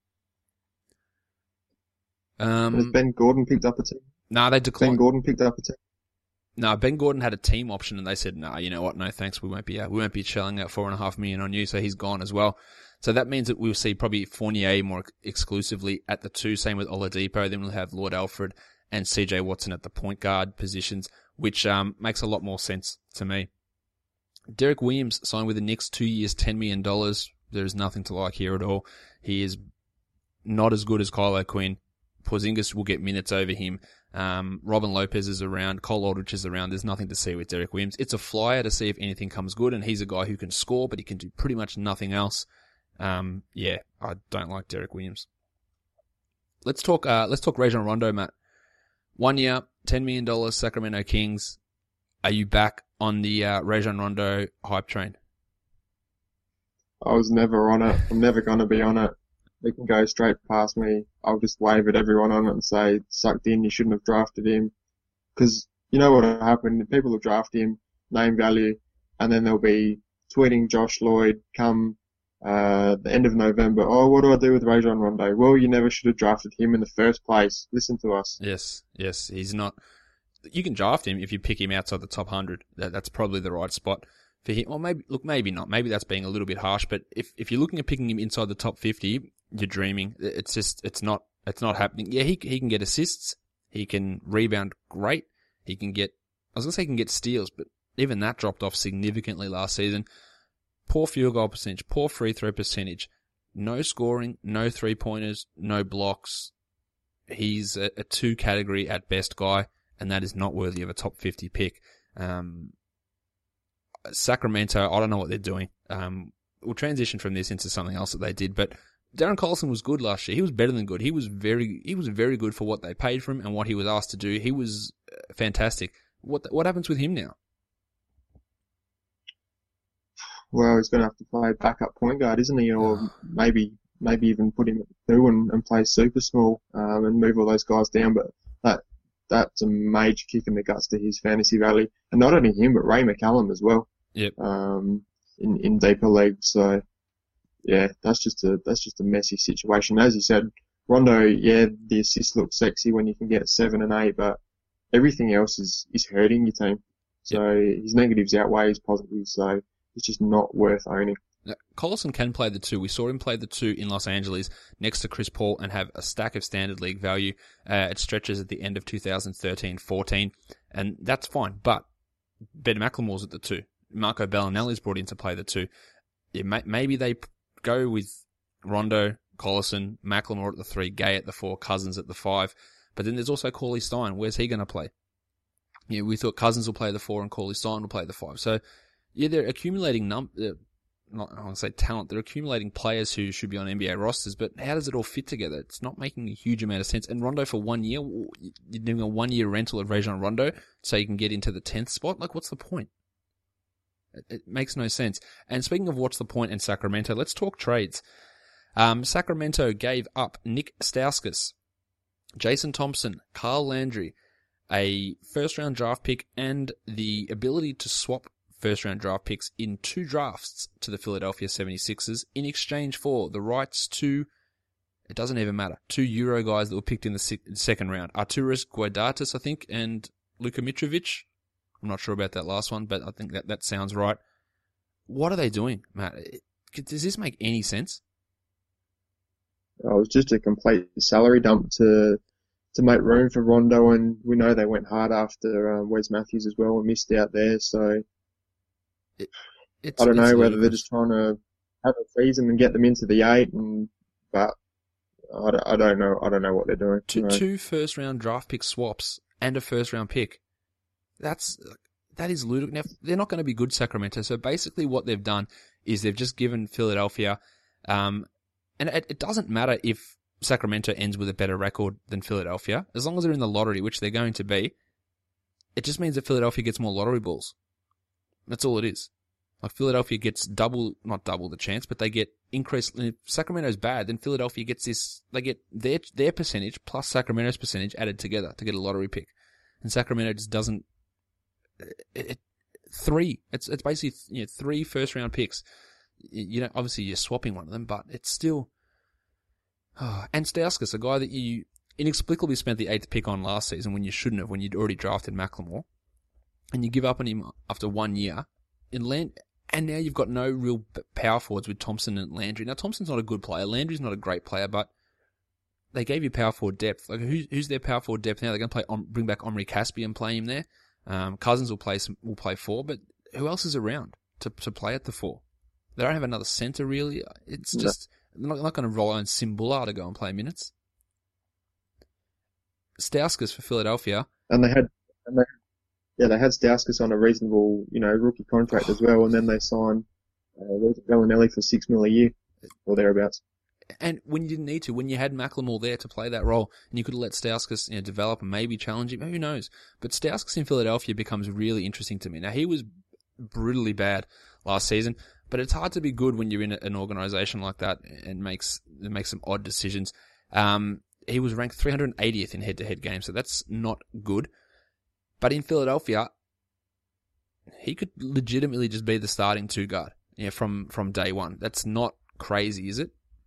Has Ben Gordon picked up a team? No, they declined. Ben Gordon picked up a team? No, Ben Gordon had a team option and they said, no, you know what? No, thanks. We won't be shelling out $4.5 million on you. So he's gone as well. So that means that we'll see probably Fournier more exclusively at the 2. Same with Oladipo. Then we'll have Lord Alfred and CJ Watson at the point guard positions, which makes a lot more sense to me. Derek Williams signed with the Knicks, 2 years, $10 million. There's nothing to like here at all. He is not as good as Kyle O'Quinn. Porzingis will get minutes over him. Robin Lopez is around. Cole Aldrich is around. There's nothing to see with Derek Williams. It's a flyer to see if anything comes good, and he's a guy who can score, but he can do pretty much nothing else. Yeah, I don't like Derek Williams. Let's talk Rajon Rondo, Matt. 1 year, $10 million, Sacramento Kings. Are you back on the Rajon Rondo hype train? I was never on it. I'm never going to be on it. They can go straight past me. I'll just wave at everyone on it and say, sucked in, you shouldn't have drafted him. Because you know what will happen? People will draft him, name value, and then they'll be tweeting Josh Lloyd come the end of November. Oh, what do I do with Rajon Rondo? Well, you never should have drafted him in the first place. Listen to us. Yes, he's not. You can draft him if you pick him outside the top 100. That's probably the right spot for him. Or maybe not. Maybe that's being a little bit harsh. But if you're looking at picking him inside the top 50, you're dreaming. It's not happening. Yeah, he can get assists. He can rebound great. He can get steals, but even that dropped off significantly last season. Poor field goal percentage, poor free throw percentage, no scoring, no 3-pointers, no blocks. He's a 2 category at best guy, and that is not worthy of a top 50 pick. Sacramento, I don't know what they're doing. We'll transition from this into something else that they did, but Darren Collison was good last year. He was better than good. He was very good for what they paid for him and what he was asked to do. He was fantastic. What happens with him now? Well, he's going to have to play backup point guard, isn't he? Or maybe even put him at 2 and play super small, and move all those guys down. But that's a major kick in the guts to his fantasy value. And not only him, but Ray McCallum as well. Yep. In deeper leagues. So yeah, that's just a messy situation. As you said, Rondo, yeah, the assists look sexy when you can get 7 and 8, but everything else is hurting your team. So his negatives outweigh his positives. So it's just not worth owning. Now, Collison can play the 2. We saw him play the 2 in Los Angeles next to Chris Paul and have a stack of standard league value. It stretches at the end of 2013-14, and that's fine. But Ben McLemore's at the 2. Marco Bellinelli's brought in to play the 2. Yeah, maybe they go with Rondo, Collison, McLemore at the 3, Gay at the 4, Cousins at the 5. But then there's also Cauley Stein. Where's he going to play? Yeah, we thought Cousins will play the 4 and Cauley Stein will play the 5. So yeah, they're accumulating not I want to say talent. They're accumulating players who should be on NBA rosters, but how does it all fit together? It's not making a huge amount of sense. And Rondo for 1 year, you're doing a 1 year rental of Rajon Rondo so you can get into the 10th spot? Like, what's the point? It makes no sense. And speaking of what's the point in Sacramento, let's talk trades. Sacramento gave up Nick Stauskas, Jason Thompson, Carl Landry, a first-round draft pick, and the ability to swap first-round draft picks in 2 drafts to the Philadelphia 76ers in exchange for the rights to, it doesn't even matter, 2 Euro guys that were picked in the second round. Arturas Guaidatas, I think, and Luka Mitrovic. I'm not sure about that last one, but I think that sounds right. What are they doing, Matt? Does this make any sense? It was just a complete salary dump to make room for Rondo, and we know they went hard after Wes Matthews as well and missed out there, so I don't know whether they're just trying to have a season and get them into the 8, but I don't know. I don't know what they're doing. Two first-round draft pick swaps and a first-round pick. That is ludicrous. Now, they're not going to be good, Sacramento. So basically what they've done is they've just given Philadelphia, and it doesn't matter if Sacramento ends with a better record than Philadelphia. As long as they're in the lottery, which they're going to be, it just means that Philadelphia gets more lottery balls. That's all it is. Like, Philadelphia gets not double the chance, but they get increased. If Sacramento's bad, then Philadelphia gets they get their percentage plus Sacramento's percentage added together to get a lottery pick. And Sacramento just doesn't, it's basically 3 first round picks. Obviously you're swapping one of them, but it's still, and Stauskas, a guy that you inexplicably spent the 8th pick on last season when you shouldn't have, when you'd already drafted McLemore, and you give up on him after 1 year and now you've got no real power forwards with Thompson and Landry. Now, Thompson's not a good player. Landry's not a great player, but they gave you power forward depth. Like, who's their power forward depth now? They're going to bring back Omri Caspi and play him there. Cousins will play 4, but who else is around to play at the 4? They don't have another center really. It's just, they're not going to rely on Simbula to go and play minutes. Stauskas for Philadelphia. And they had Stauskas on a reasonable, rookie contract as well, and then they signed Bellinelli for $6 million a year. or thereabouts. And when you didn't need to, when you had Macklemore there to play that role, and you could have let Stauskas develop and maybe challenge him, who knows? But Stauskas in Philadelphia becomes really interesting to me. Now, he was brutally bad last season, but it's hard to be good when you're in an organization like that and makes some odd decisions. He was ranked 380th in head-to-head games, so that's not good. But in Philadelphia, he could legitimately just be the starting two guard from day one. That's not crazy, is it?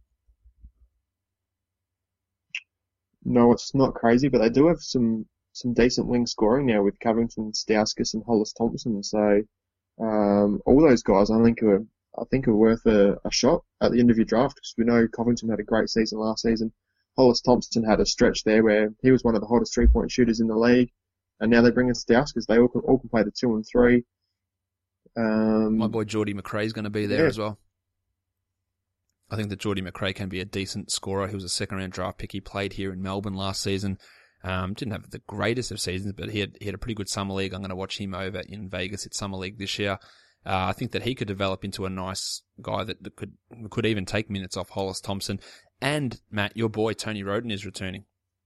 No, it's not crazy, but they do have some decent wing scoring now with Covington, Stauskas, and Hollis Thompson. So all those guys, I think are worth a shot at the end of your draft, because we know Covington had a great season last season. Hollis Thompson had a stretch there where he was one of the hottest 3-point shooters in the league, and now they bring in Stauskas. They all can play the 2 and 3. My boy Geordie McRae's going to be there as well. I think that Geordie McRae can be a decent scorer. He was a second-round draft pick. He played here in Melbourne last season. Didn't have the greatest of seasons, but he had a pretty good summer league. I'm going to watch him over in Vegas at Summer League this year. I think that he could develop into a nice guy that could even take minutes off Hollis Thompson. And, Matt, your boy Tony Roden is returning.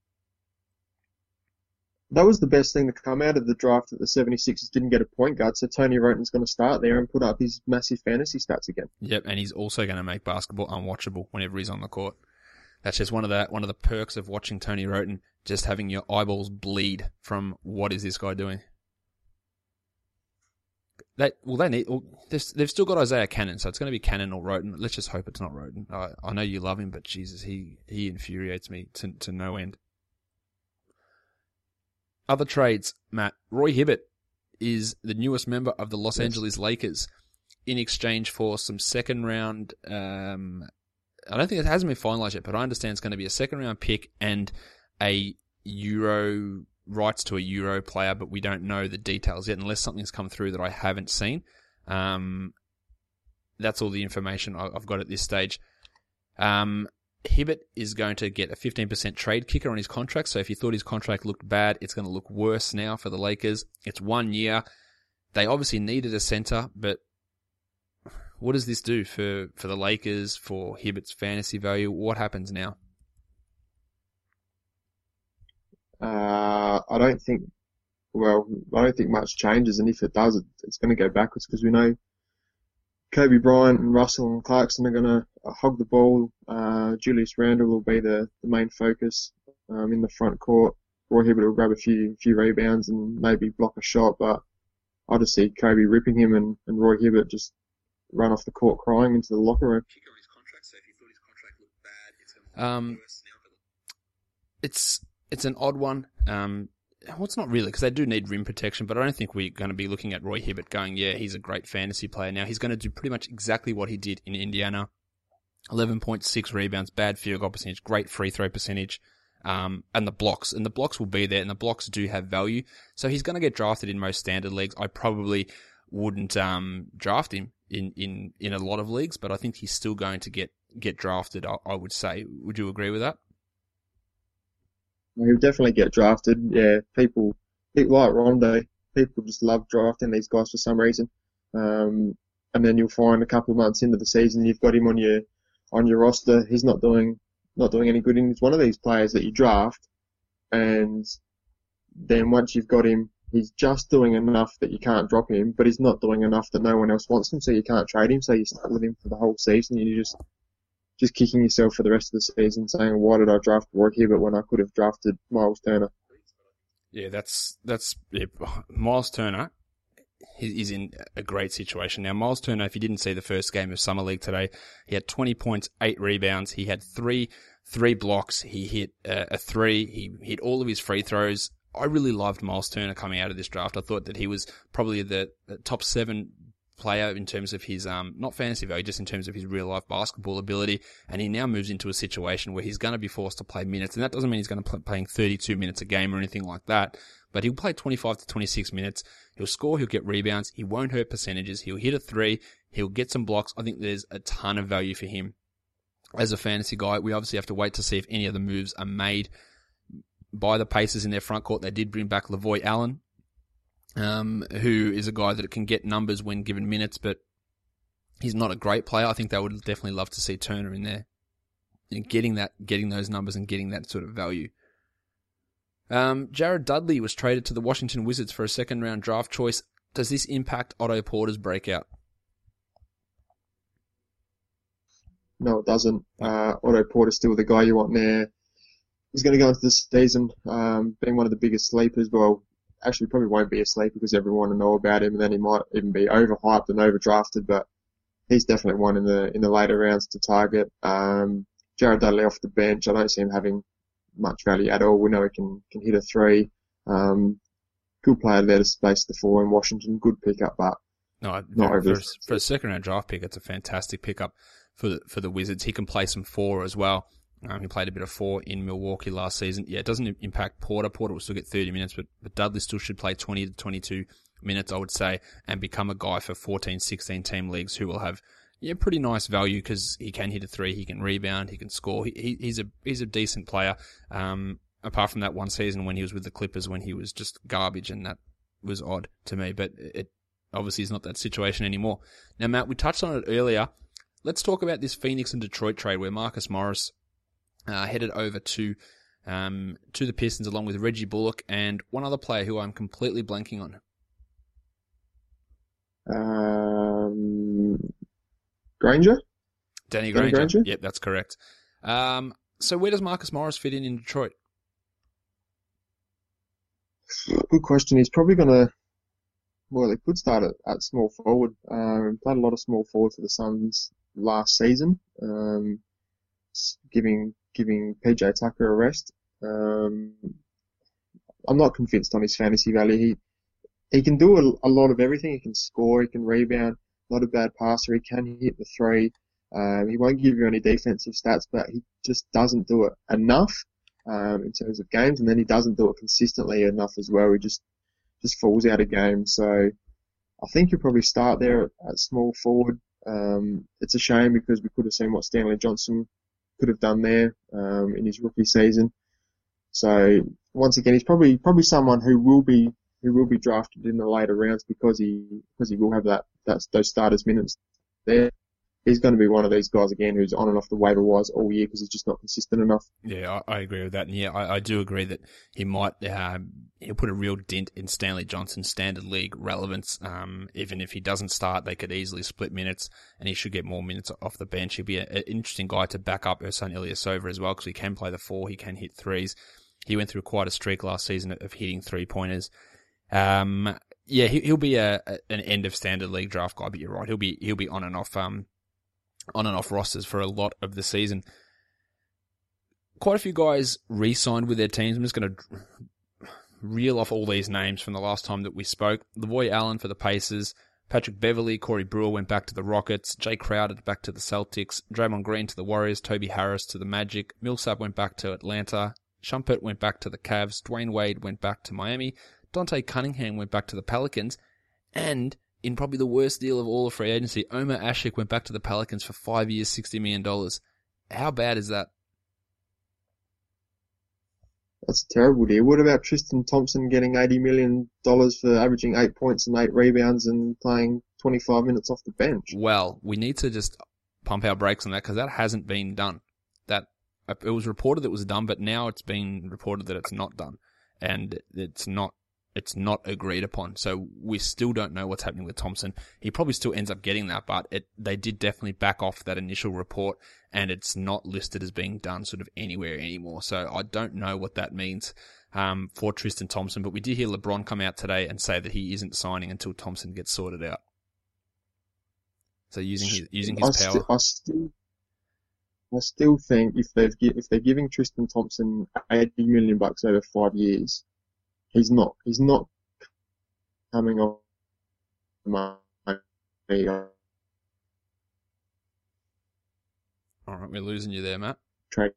That was the best thing to come out of the draft, that the 76ers didn't get a point guard, so Tony Roten's going to start there and put up his massive fantasy stats again. Yep, and he's also going to make basketball unwatchable whenever he's on the court. That's just one of the perks of watching Tony Roten, just having your eyeballs bleed from what is this guy doing. They've still got Isaiah Cannon, so it's going to be Cannon or Roten. Let's just hope it's not Roten. I know you love him, but Jesus, he infuriates me to no end. Other trades, Matt. Roy Hibbert is the newest member of the Los Angeles Lakers in exchange for some second round. I don't think it hasn't been finalized yet, but I understand it's going to be a second round pick and a rights to a Euro player, but we don't know the details yet unless something's come through that I haven't seen. That's all the information I've got at this stage. Hibbert is going to get a 15% trade kicker on his contract, so if you thought his contract looked bad, it's going to look worse now for the Lakers. It's 1 year. They obviously needed a center, but what does this do for the Lakers, for Hibbert's fantasy value? What happens now? I don't think much changes, and if it does, it's going to go backwards, because we know Kobe Bryant and Russell and Clarkson are going to hog the ball. Julius Randle will be the main focus in the front court. Roy Hibbert will grab a few rebounds and maybe block a shot, but I just see Kobe ripping him and Roy Hibbert just run off the court crying into the locker room. It's an odd one. Well, it's not really, because they do need rim protection, but I don't think we're going to be looking at Roy Hibbert going, yeah, he's a great fantasy player now. He's going to do pretty much exactly what he did in Indiana. 11.6 rebounds, bad field goal percentage, great free throw percentage, and the blocks. And the blocks will be there, and the blocks do have value. So he's going to get drafted in most standard leagues. I probably wouldn't draft him in a lot of leagues, but I think he's still going to get drafted, I would say. Would you agree with that? He'll definitely get drafted. Yeah, people like Rondo, people just love drafting these guys for some reason. And then you'll find a couple of months into the season, you've got him on your roster. He's not doing any good. And he's one of these players that you draft, and then once you've got him, he's just doing enough that you can't drop him, but he's not doing enough that no one else wants him, so you can't trade him. So you're stuck with him for the whole season, and you're just kicking yourself for the rest of the season, saying, why did I draft Roy Hibbert when I could have drafted Miles Turner? Yeah, that's Miles Turner is in a great situation. Now, Miles Turner, if you didn't see the first game of Summer League today, he had 20 points, 8 rebounds. He had three blocks. He hit a 3. He hit all of his free throws. I really loved Miles Turner coming out of this draft. I thought that he was probably the top 7 player in terms of his, not fantasy value, just in terms of his real life basketball ability. And he now moves into a situation where he's going to be forced to play minutes. And that doesn't mean he's going to playing 32 minutes a game or anything like that. But he'll play 25 to 26 minutes. He'll score, he'll get rebounds. He won't hurt percentages. He'll hit a 3. He'll get some blocks. I think there's a ton of value for him as a fantasy guy. We obviously have to wait to see if any of the moves are made by the Pacers in their front court. They did bring back Lavoy Allen, who is a guy that can get numbers when given minutes, but He's not a great player. I think they would definitely love to see Turner in there. And getting those numbers and getting that sort of value. Jared Dudley was traded to the Washington Wizards for a second-round draft choice. Does this impact Otto Porter's breakout? No, it doesn't. Otto Porter's still the guy you want there. He's going to go into this season being one of the biggest sleepers. Well, actually probably won't be a sleeper because everyone will know about him, and then he might even be overhyped and overdrafted, but he's definitely one in the later rounds to target. Jared Dudley off the bench, I don't see him having much value at all. We know he can hit a three. Good player there to space the four in Washington. Good pickup, but no, not over. For a second round draft pick, it's a fantastic pickup for the Wizards. He can play some four as well. He played a bit of four in Milwaukee last season. Yeah, it doesn't impact Porter. Porter will still get 30 minutes, but Dudley still should play 20 to 22 minutes, I would say, and become a guy for 14, 16 team leagues who will have pretty nice value because he can hit a three, he can rebound, he can score. He's a decent player. Apart from that one season when he was with the Clippers when he was just garbage, and that was odd to me, but it obviously is not that situation anymore. Now, Matt, we touched on it earlier. Let's talk about this Phoenix and Detroit trade where Marcus Morris headed over to the Pistons along with Reggie Bullock and one other player who I'm completely blanking on. Granger? Danny Granger? Yep, that's correct. So where does Marcus Morris fit in Detroit? Good question. He's probably going to, he could start at small forward. Played a lot of small forward for the Suns last season, giving PJ Tucker a rest. I'm not convinced on his fantasy value. He can do a lot of everything. He can score, he can rebound, not a bad passer, he can hit the three. He won't give you any defensive stats, but he just doesn't do it enough in terms of games, and then he doesn't do it consistently enough as well. He just falls out of games. So I think he'll probably start there at small forward. It's a shame because we could have seen what Stanley Johnson could have done there in his rookie season. So once again, he's probably someone who will be drafted in the later rounds because he will have those starters minutes there. He's going to be one of these guys again who's on and off the waiver wires all year because he's just not consistent enough. Yeah, I agree with that. And yeah, I do agree that he might, he'll put a real dent in Stanley Johnson's standard league relevance. Even if he doesn't start, they could easily split minutes and he should get more minutes off the bench. He'll be an interesting guy to back up Ersan Ilyasova as well because he can play the four, he can hit threes. He went through quite a streak last season of hitting 3-pointers. He'll be an end of standard league draft guy, but you're right. He'll be on and off rosters for a lot of the season. Quite a few guys re-signed with their teams. I'm just going to reel off all these names from the last time that we spoke. Lavoy Allen for the Pacers, Patrick Beverley, Corey Brewer went back to the Rockets, Jay Crowder back to the Celtics, Draymond Green to the Warriors, Toby Harris to the Magic, Millsap went back to Atlanta, Shumpert went back to the Cavs, Dwayne Wade went back to Miami, Dante Cunningham went back to the Pelicans, and in probably the worst deal of all of free agency, Omer Asik went back to the Pelicans for 5 years, $60 million. How bad is that? That's a terrible deal. What about Tristan Thompson getting $80 million for averaging 8 points and 8 rebounds and playing 25 minutes off the bench? Well, we need to just pump our brakes on that because that hasn't been done. It was reported that it was done, but now it's been reported that it's not done. And it's not agreed upon. So we still don't know what's happening with Thompson. He probably still ends up getting that, but they did definitely back off that initial report and it's not listed as being done sort of anywhere anymore. So I don't know what that means for Tristan Thompson, but we did hear LeBron come out today and say that he isn't signing until Thompson gets sorted out. So using his power. I still think if they're giving Tristan Thompson $80 million over 5 years, he's not coming off money. All right, we're losing you there, Matt. Trade.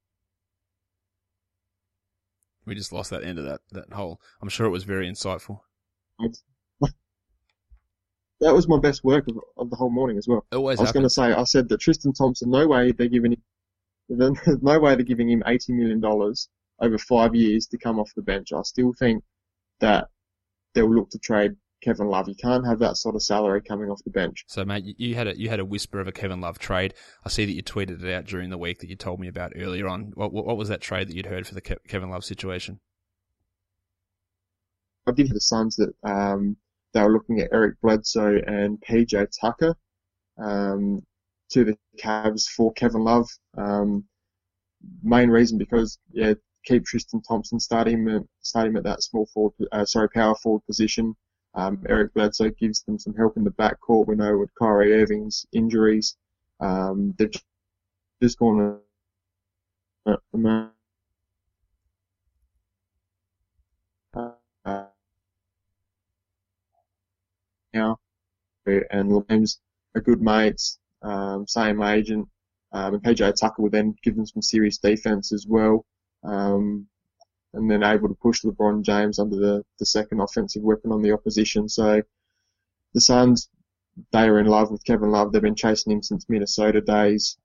We just lost that end of that whole. I'm sure it was very insightful. That was my best work of the whole morning as well. Always. I was going to say, I said that Tristan Thompson, no way they're giving him $80 million over 5 years to come off the bench. I still think that they'll look to trade Kevin Love. You can't have that sort of salary coming off the bench. So, mate, you had a whisper of a Kevin Love trade. I see that you tweeted it out during the week that you told me about earlier on. What was that trade that you'd heard for the Kevin Love situation? I did hear the Suns that they were looking at Eric Bledsoe and PJ Tucker to the Cavs for Kevin Love. Main reason because keep Tristan Thompson, start him at that power forward position. Eric Bledsoe gives them some help in the backcourt. We know with Kyrie Irving's injuries, they've just gone now, and James are good mates, same agent, and PJ Tucker will then give them some serious defense as well, and then able to push LeBron James under the second offensive weapon on the opposition. So the Suns, they are in love with Kevin Love. They've been chasing him since Minnesota days.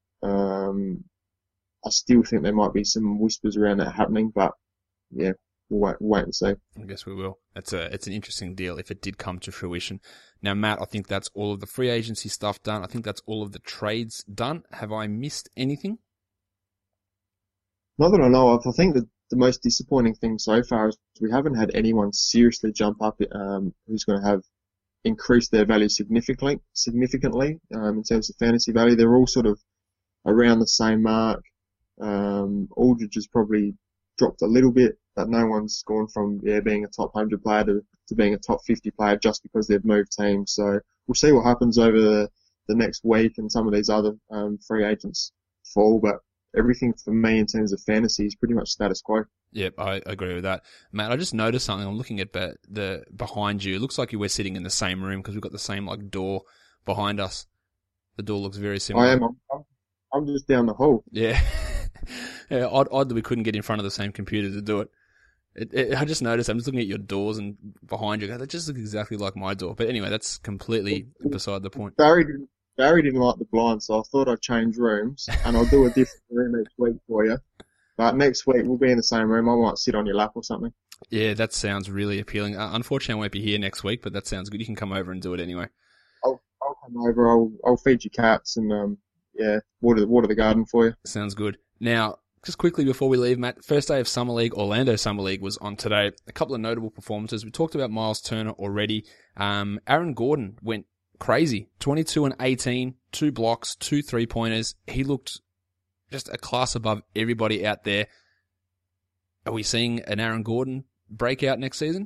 I still think there might be some whispers around that happening, but yeah, we'll wait and see. I guess we will. It's an interesting deal if it did come to fruition. Now, Matt, I think that's all of the free agency stuff done. I think that's all of the trades done. Have I missed anything? Not that I know of. I think that the most disappointing thing so far is we haven't had anyone seriously jump up who's going to have increased their value significantly in terms of fantasy value. They're all sort of around the same mark. Aldridge has probably dropped a little bit, but no one's gone from being a top 100 player to being a top 50 player just because they've moved teams. So we'll see what happens over the next week and some of these other free agents fall, but everything for me in terms of fantasy is pretty much status quo. Yep, I agree with that. Matt, I just noticed something. I'm looking at the behind you. It looks like you were sitting in the same room because we've got the same door behind us. The door looks very similar. I am. I'm just down the hall. Yeah. Yeah, odd that we couldn't get in front of the same computer to do it. I just noticed, I'm just looking at your doors and behind you, that just looks exactly like my door. But anyway, that's completely beside the point. Barry didn't like the blind, so I thought I'd change rooms, and I'll do a different room next week for you. But next week, we'll be in the same room. I might sit on your lap or something. Yeah, that sounds really appealing. Unfortunately, I won't be here next week, but that sounds good. You can come over and do it anyway. I'll come over. I'll feed you cats and, water the garden for you. Sounds good. Now, just quickly before we leave, Matt, first day of Summer League, Orlando Summer League was on today. A couple of notable performances. We talked about Miles Turner already. Aaron Gordon went crazy. 22 and 18, 2 blocks, 2 3-pointers. He looked just a class above everybody out there. Are we seeing an Aaron Gordon breakout next season?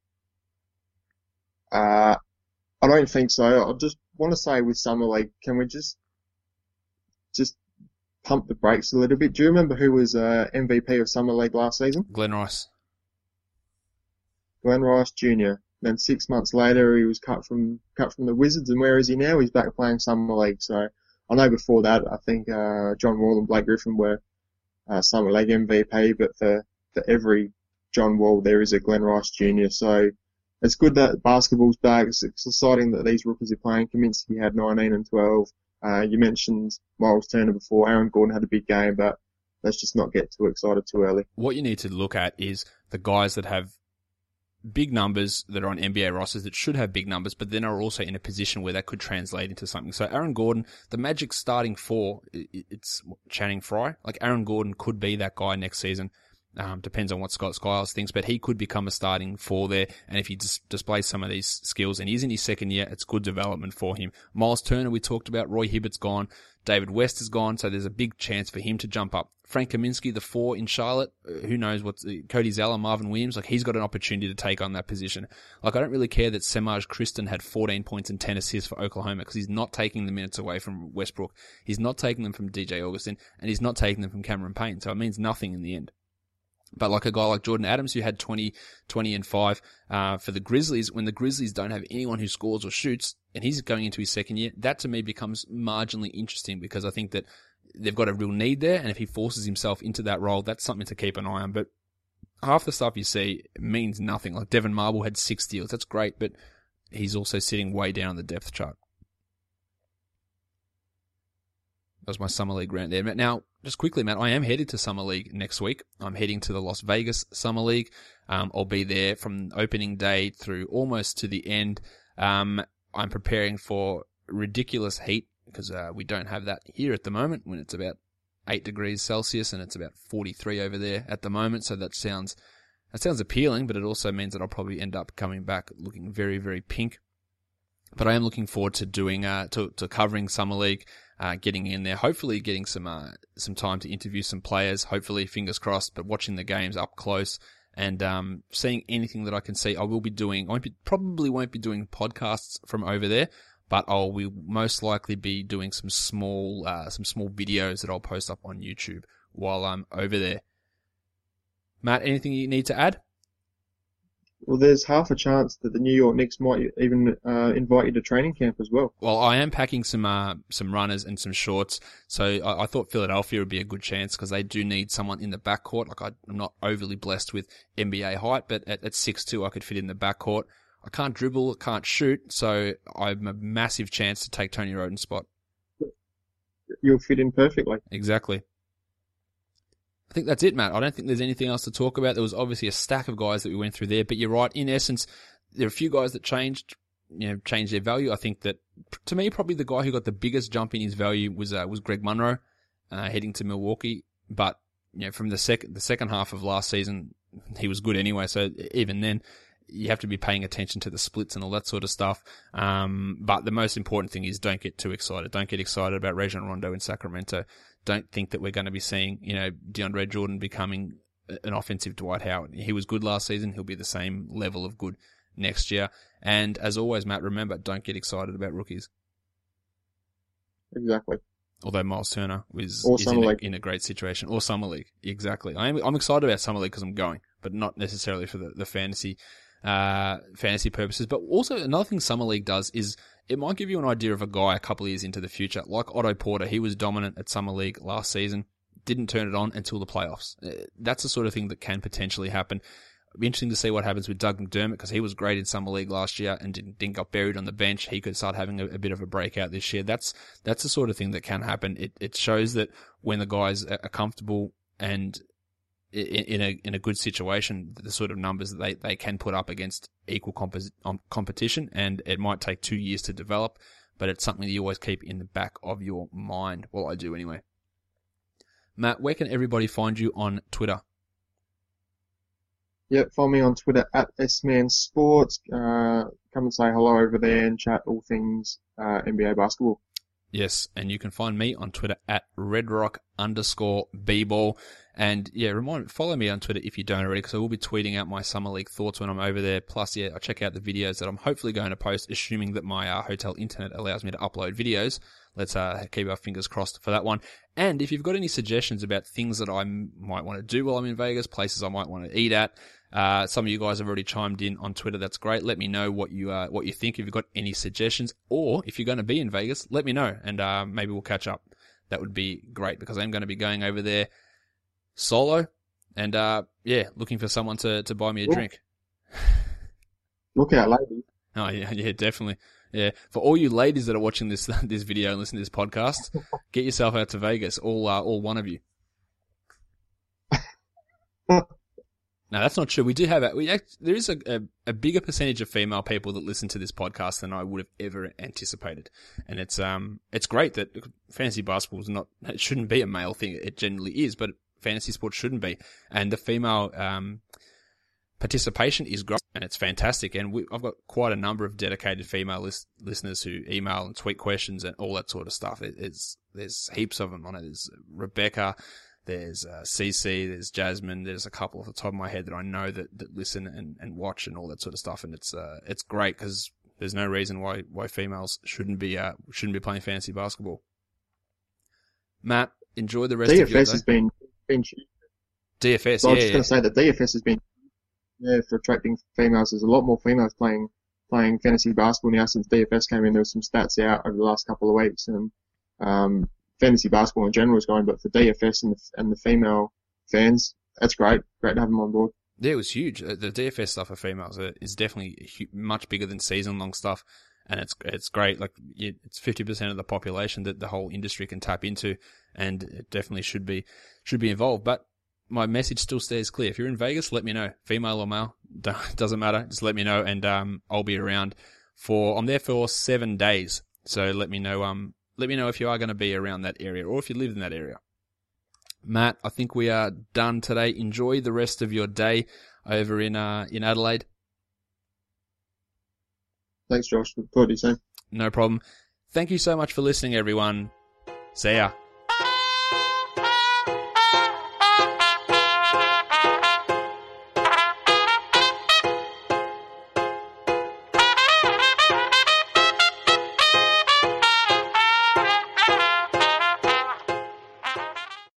I don't think so. I just want to say with Summer League, can we just pump the brakes a little bit? Do you remember who was MVP of Summer League last season? Glenn Rice. Glenn Rice Jr. Then 6 months later, he was cut from the Wizards, and where is he now? He's back playing Summer League. So I know before that, I think John Wall and Blake Griffin were Summer League MVP, but for every John Wall, there is a Glenn Rice Jr. So it's good that basketball's back. It's exciting that these rookies are playing. Kaminsky had 19 and 12. You mentioned Miles Turner before. Aaron Gordon had a big game, but let's just not get too excited too early. What you need to look at is the guys that have big numbers that are on NBA rosters that should have big numbers, but then are also in a position where that could translate into something. So Aaron Gordon, the Magic's starting 4, it's Channing Frye. Like Aaron Gordon could be that guy next season. Depends on what Scott Skiles thinks, but he could become a starting 4 there. And if he displays some of these skills, and he's in his second year, it's good development for him. Miles Turner, we talked about. Roy Hibbert's gone. David West is gone, so there's a big chance for him to jump up. Frank Kaminsky, the 4 in Charlotte, who knows what's Cody Zeller, Marvin Williams, like he's got an opportunity to take on that position. Like I don't really care that Semaj Kristen had 14 points and 10 assists for Oklahoma because he's not taking the minutes away from Westbrook. He's not taking them from DJ Augustin, and he's not taking them from Cameron Payne, so it means nothing in the end. But like a guy like Jordan Adams, who had 20 and 5 for the Grizzlies, when the Grizzlies don't have anyone who scores or shoots, and he's going into his second year, that to me becomes marginally interesting because I think that they've got a real need there, and if he forces himself into that role, that's something to keep an eye on. But half the stuff you see means nothing. Like Devin Marble had 6 steals. That's great, but he's also sitting way down the depth chart. That was my Summer League rant there. Now, just quickly, Matt, I am headed to Summer League next week. I'm heading to the Las Vegas Summer League. I'll be there from opening day through almost to the end. I'm preparing for ridiculous heat because we don't have that here at the moment when it's about 8 degrees Celsius and it's about 43 over there at the moment. So that sounds appealing, but it also means that I'll probably end up coming back looking very, very pink. But I am looking forward to doing to covering Summer League, getting in there, hopefully getting some time to interview some players. Hopefully, fingers crossed. But watching the games up close and seeing anything that I can see, I will be doing. Probably won't be doing podcasts from over there, but I will most likely be doing some small videos that I'll post up on YouTube while I'm over there. Matt, anything you need to add? Well, there's half a chance that the New York Knicks might even invite you to training camp as well. Well, I am packing some runners and some shorts, so I thought Philadelphia would be a good chance because they do need someone in the backcourt. Like I'm not overly blessed with NBA height, but at 6'2", I could fit in the backcourt. I can't dribble, can't shoot, so I'm a massive chance to take Tony Roden's spot. You'll fit in perfectly. Exactly. I think that's it, Matt. I don't think there's anything else to talk about. There was obviously a stack of guys that we went through there, but you're right. In essence, there are a few guys that changed their value. I think that, to me, probably the guy who got the biggest jump in his value was Greg Monroe, heading to Milwaukee. But, from the second half of last season, he was good anyway. So even then, you have to be paying attention to the splits and all that sort of stuff. But the most important thing is don't get too excited. Don't get excited about Rajon Rondo in Sacramento. Don't think that we're going to be seeing, DeAndre Jordan becoming an offensive Dwight Howard. He was good last season. He'll be the same level of good next year. And as always, Matt, remember, don't get excited about rookies. Exactly. Although Miles Turner is in a great situation. Or Summer League. Exactly. I'm excited about Summer League because I'm going, but not necessarily for the fantasy purposes. But also another thing Summer League does is it might give you an idea of a guy a couple of years into the future. Like Otto Porter, he was dominant at Summer League last season, didn't turn it on until the playoffs. That's the sort of thing that can potentially happen. It'll be interesting to see what happens with Doug McDermott because he was great in Summer League last year and didn't got buried on the bench. He could start having a bit of a breakout this year. That's the sort of thing that can happen. It shows that when the guys are comfortable and in a good situation, the sort of numbers that they can put up against equal competition, and it might take 2 years to develop, but it's something that you always keep in the back of your mind. Well, I do anyway. Matt, where can everybody find you on Twitter? Yep, follow me on Twitter at SManSports. Come and say hello over there and chat all things NBA basketball. Yes, and you can find me on Twitter at redrock_bball. And follow me on Twitter if you don't already, because I will be tweeting out my Summer League thoughts when I'm over there. Plus, I check out the videos that I'm hopefully going to post, assuming that my hotel internet allows me to upload videos. Let's keep our fingers crossed for that one. And if you've got any suggestions about things that I might want to do while I'm in Vegas, places I might want to eat at, some of you guys have already chimed in on Twitter. That's great. Let me know what you think. If you've got any suggestions, or if you're going to be in Vegas, let me know, and maybe we'll catch up. That would be great because I'm going to be going over there solo, and looking for someone to buy me a drink. Look out, ladies. Oh yeah, definitely. Yeah, for all you ladies that are watching this video and listening to this podcast, get yourself out to Vegas, all one of you. No, that's not true. We do have there is a bigger percentage of female people that listen to this podcast than I would have ever anticipated, and it's great that fantasy basketball it shouldn't be a male thing. It generally is, but fantasy sports shouldn't be, and the female participation is great, and it's fantastic. And I've got quite a number of dedicated female listeners who email and tweet questions and all that sort of stuff. There's heaps of them on it. There's Rebecca, there's CC, there's Jasmine, there's a couple off the top of my head that I know that listen and watch and all that sort of stuff. And it's great because there's no reason why females shouldn't be playing fantasy basketball. Matt, enjoy the rest of your day. DFS has been DFS, so I was just going to say that DFS has been for attracting females. There's a lot more females playing fantasy basketball now since DFS came in. There were some stats out over the last couple of weeks, and fantasy basketball in general is going, but for DFS and the female fans, that's great. Great to have them on board. Yeah, it was huge. The DFS stuff for females is definitely much bigger than season-long stuff. and it's great. Like it's 50% of the population that the whole industry can tap into, and it definitely should be involved. But my message still stays clear. If you're in Vegas, let me know, female or male, doesn't matter. Just let me know, and I'll be around I'm there for 7 days. So let me know if you are going to be around that area or if you live in that area. Matt, I think we are done today. Enjoy the rest of your day over in Adelaide. Thanks, Josh. Look forward to you soon. No problem. Thank you so much for listening, everyone. See ya.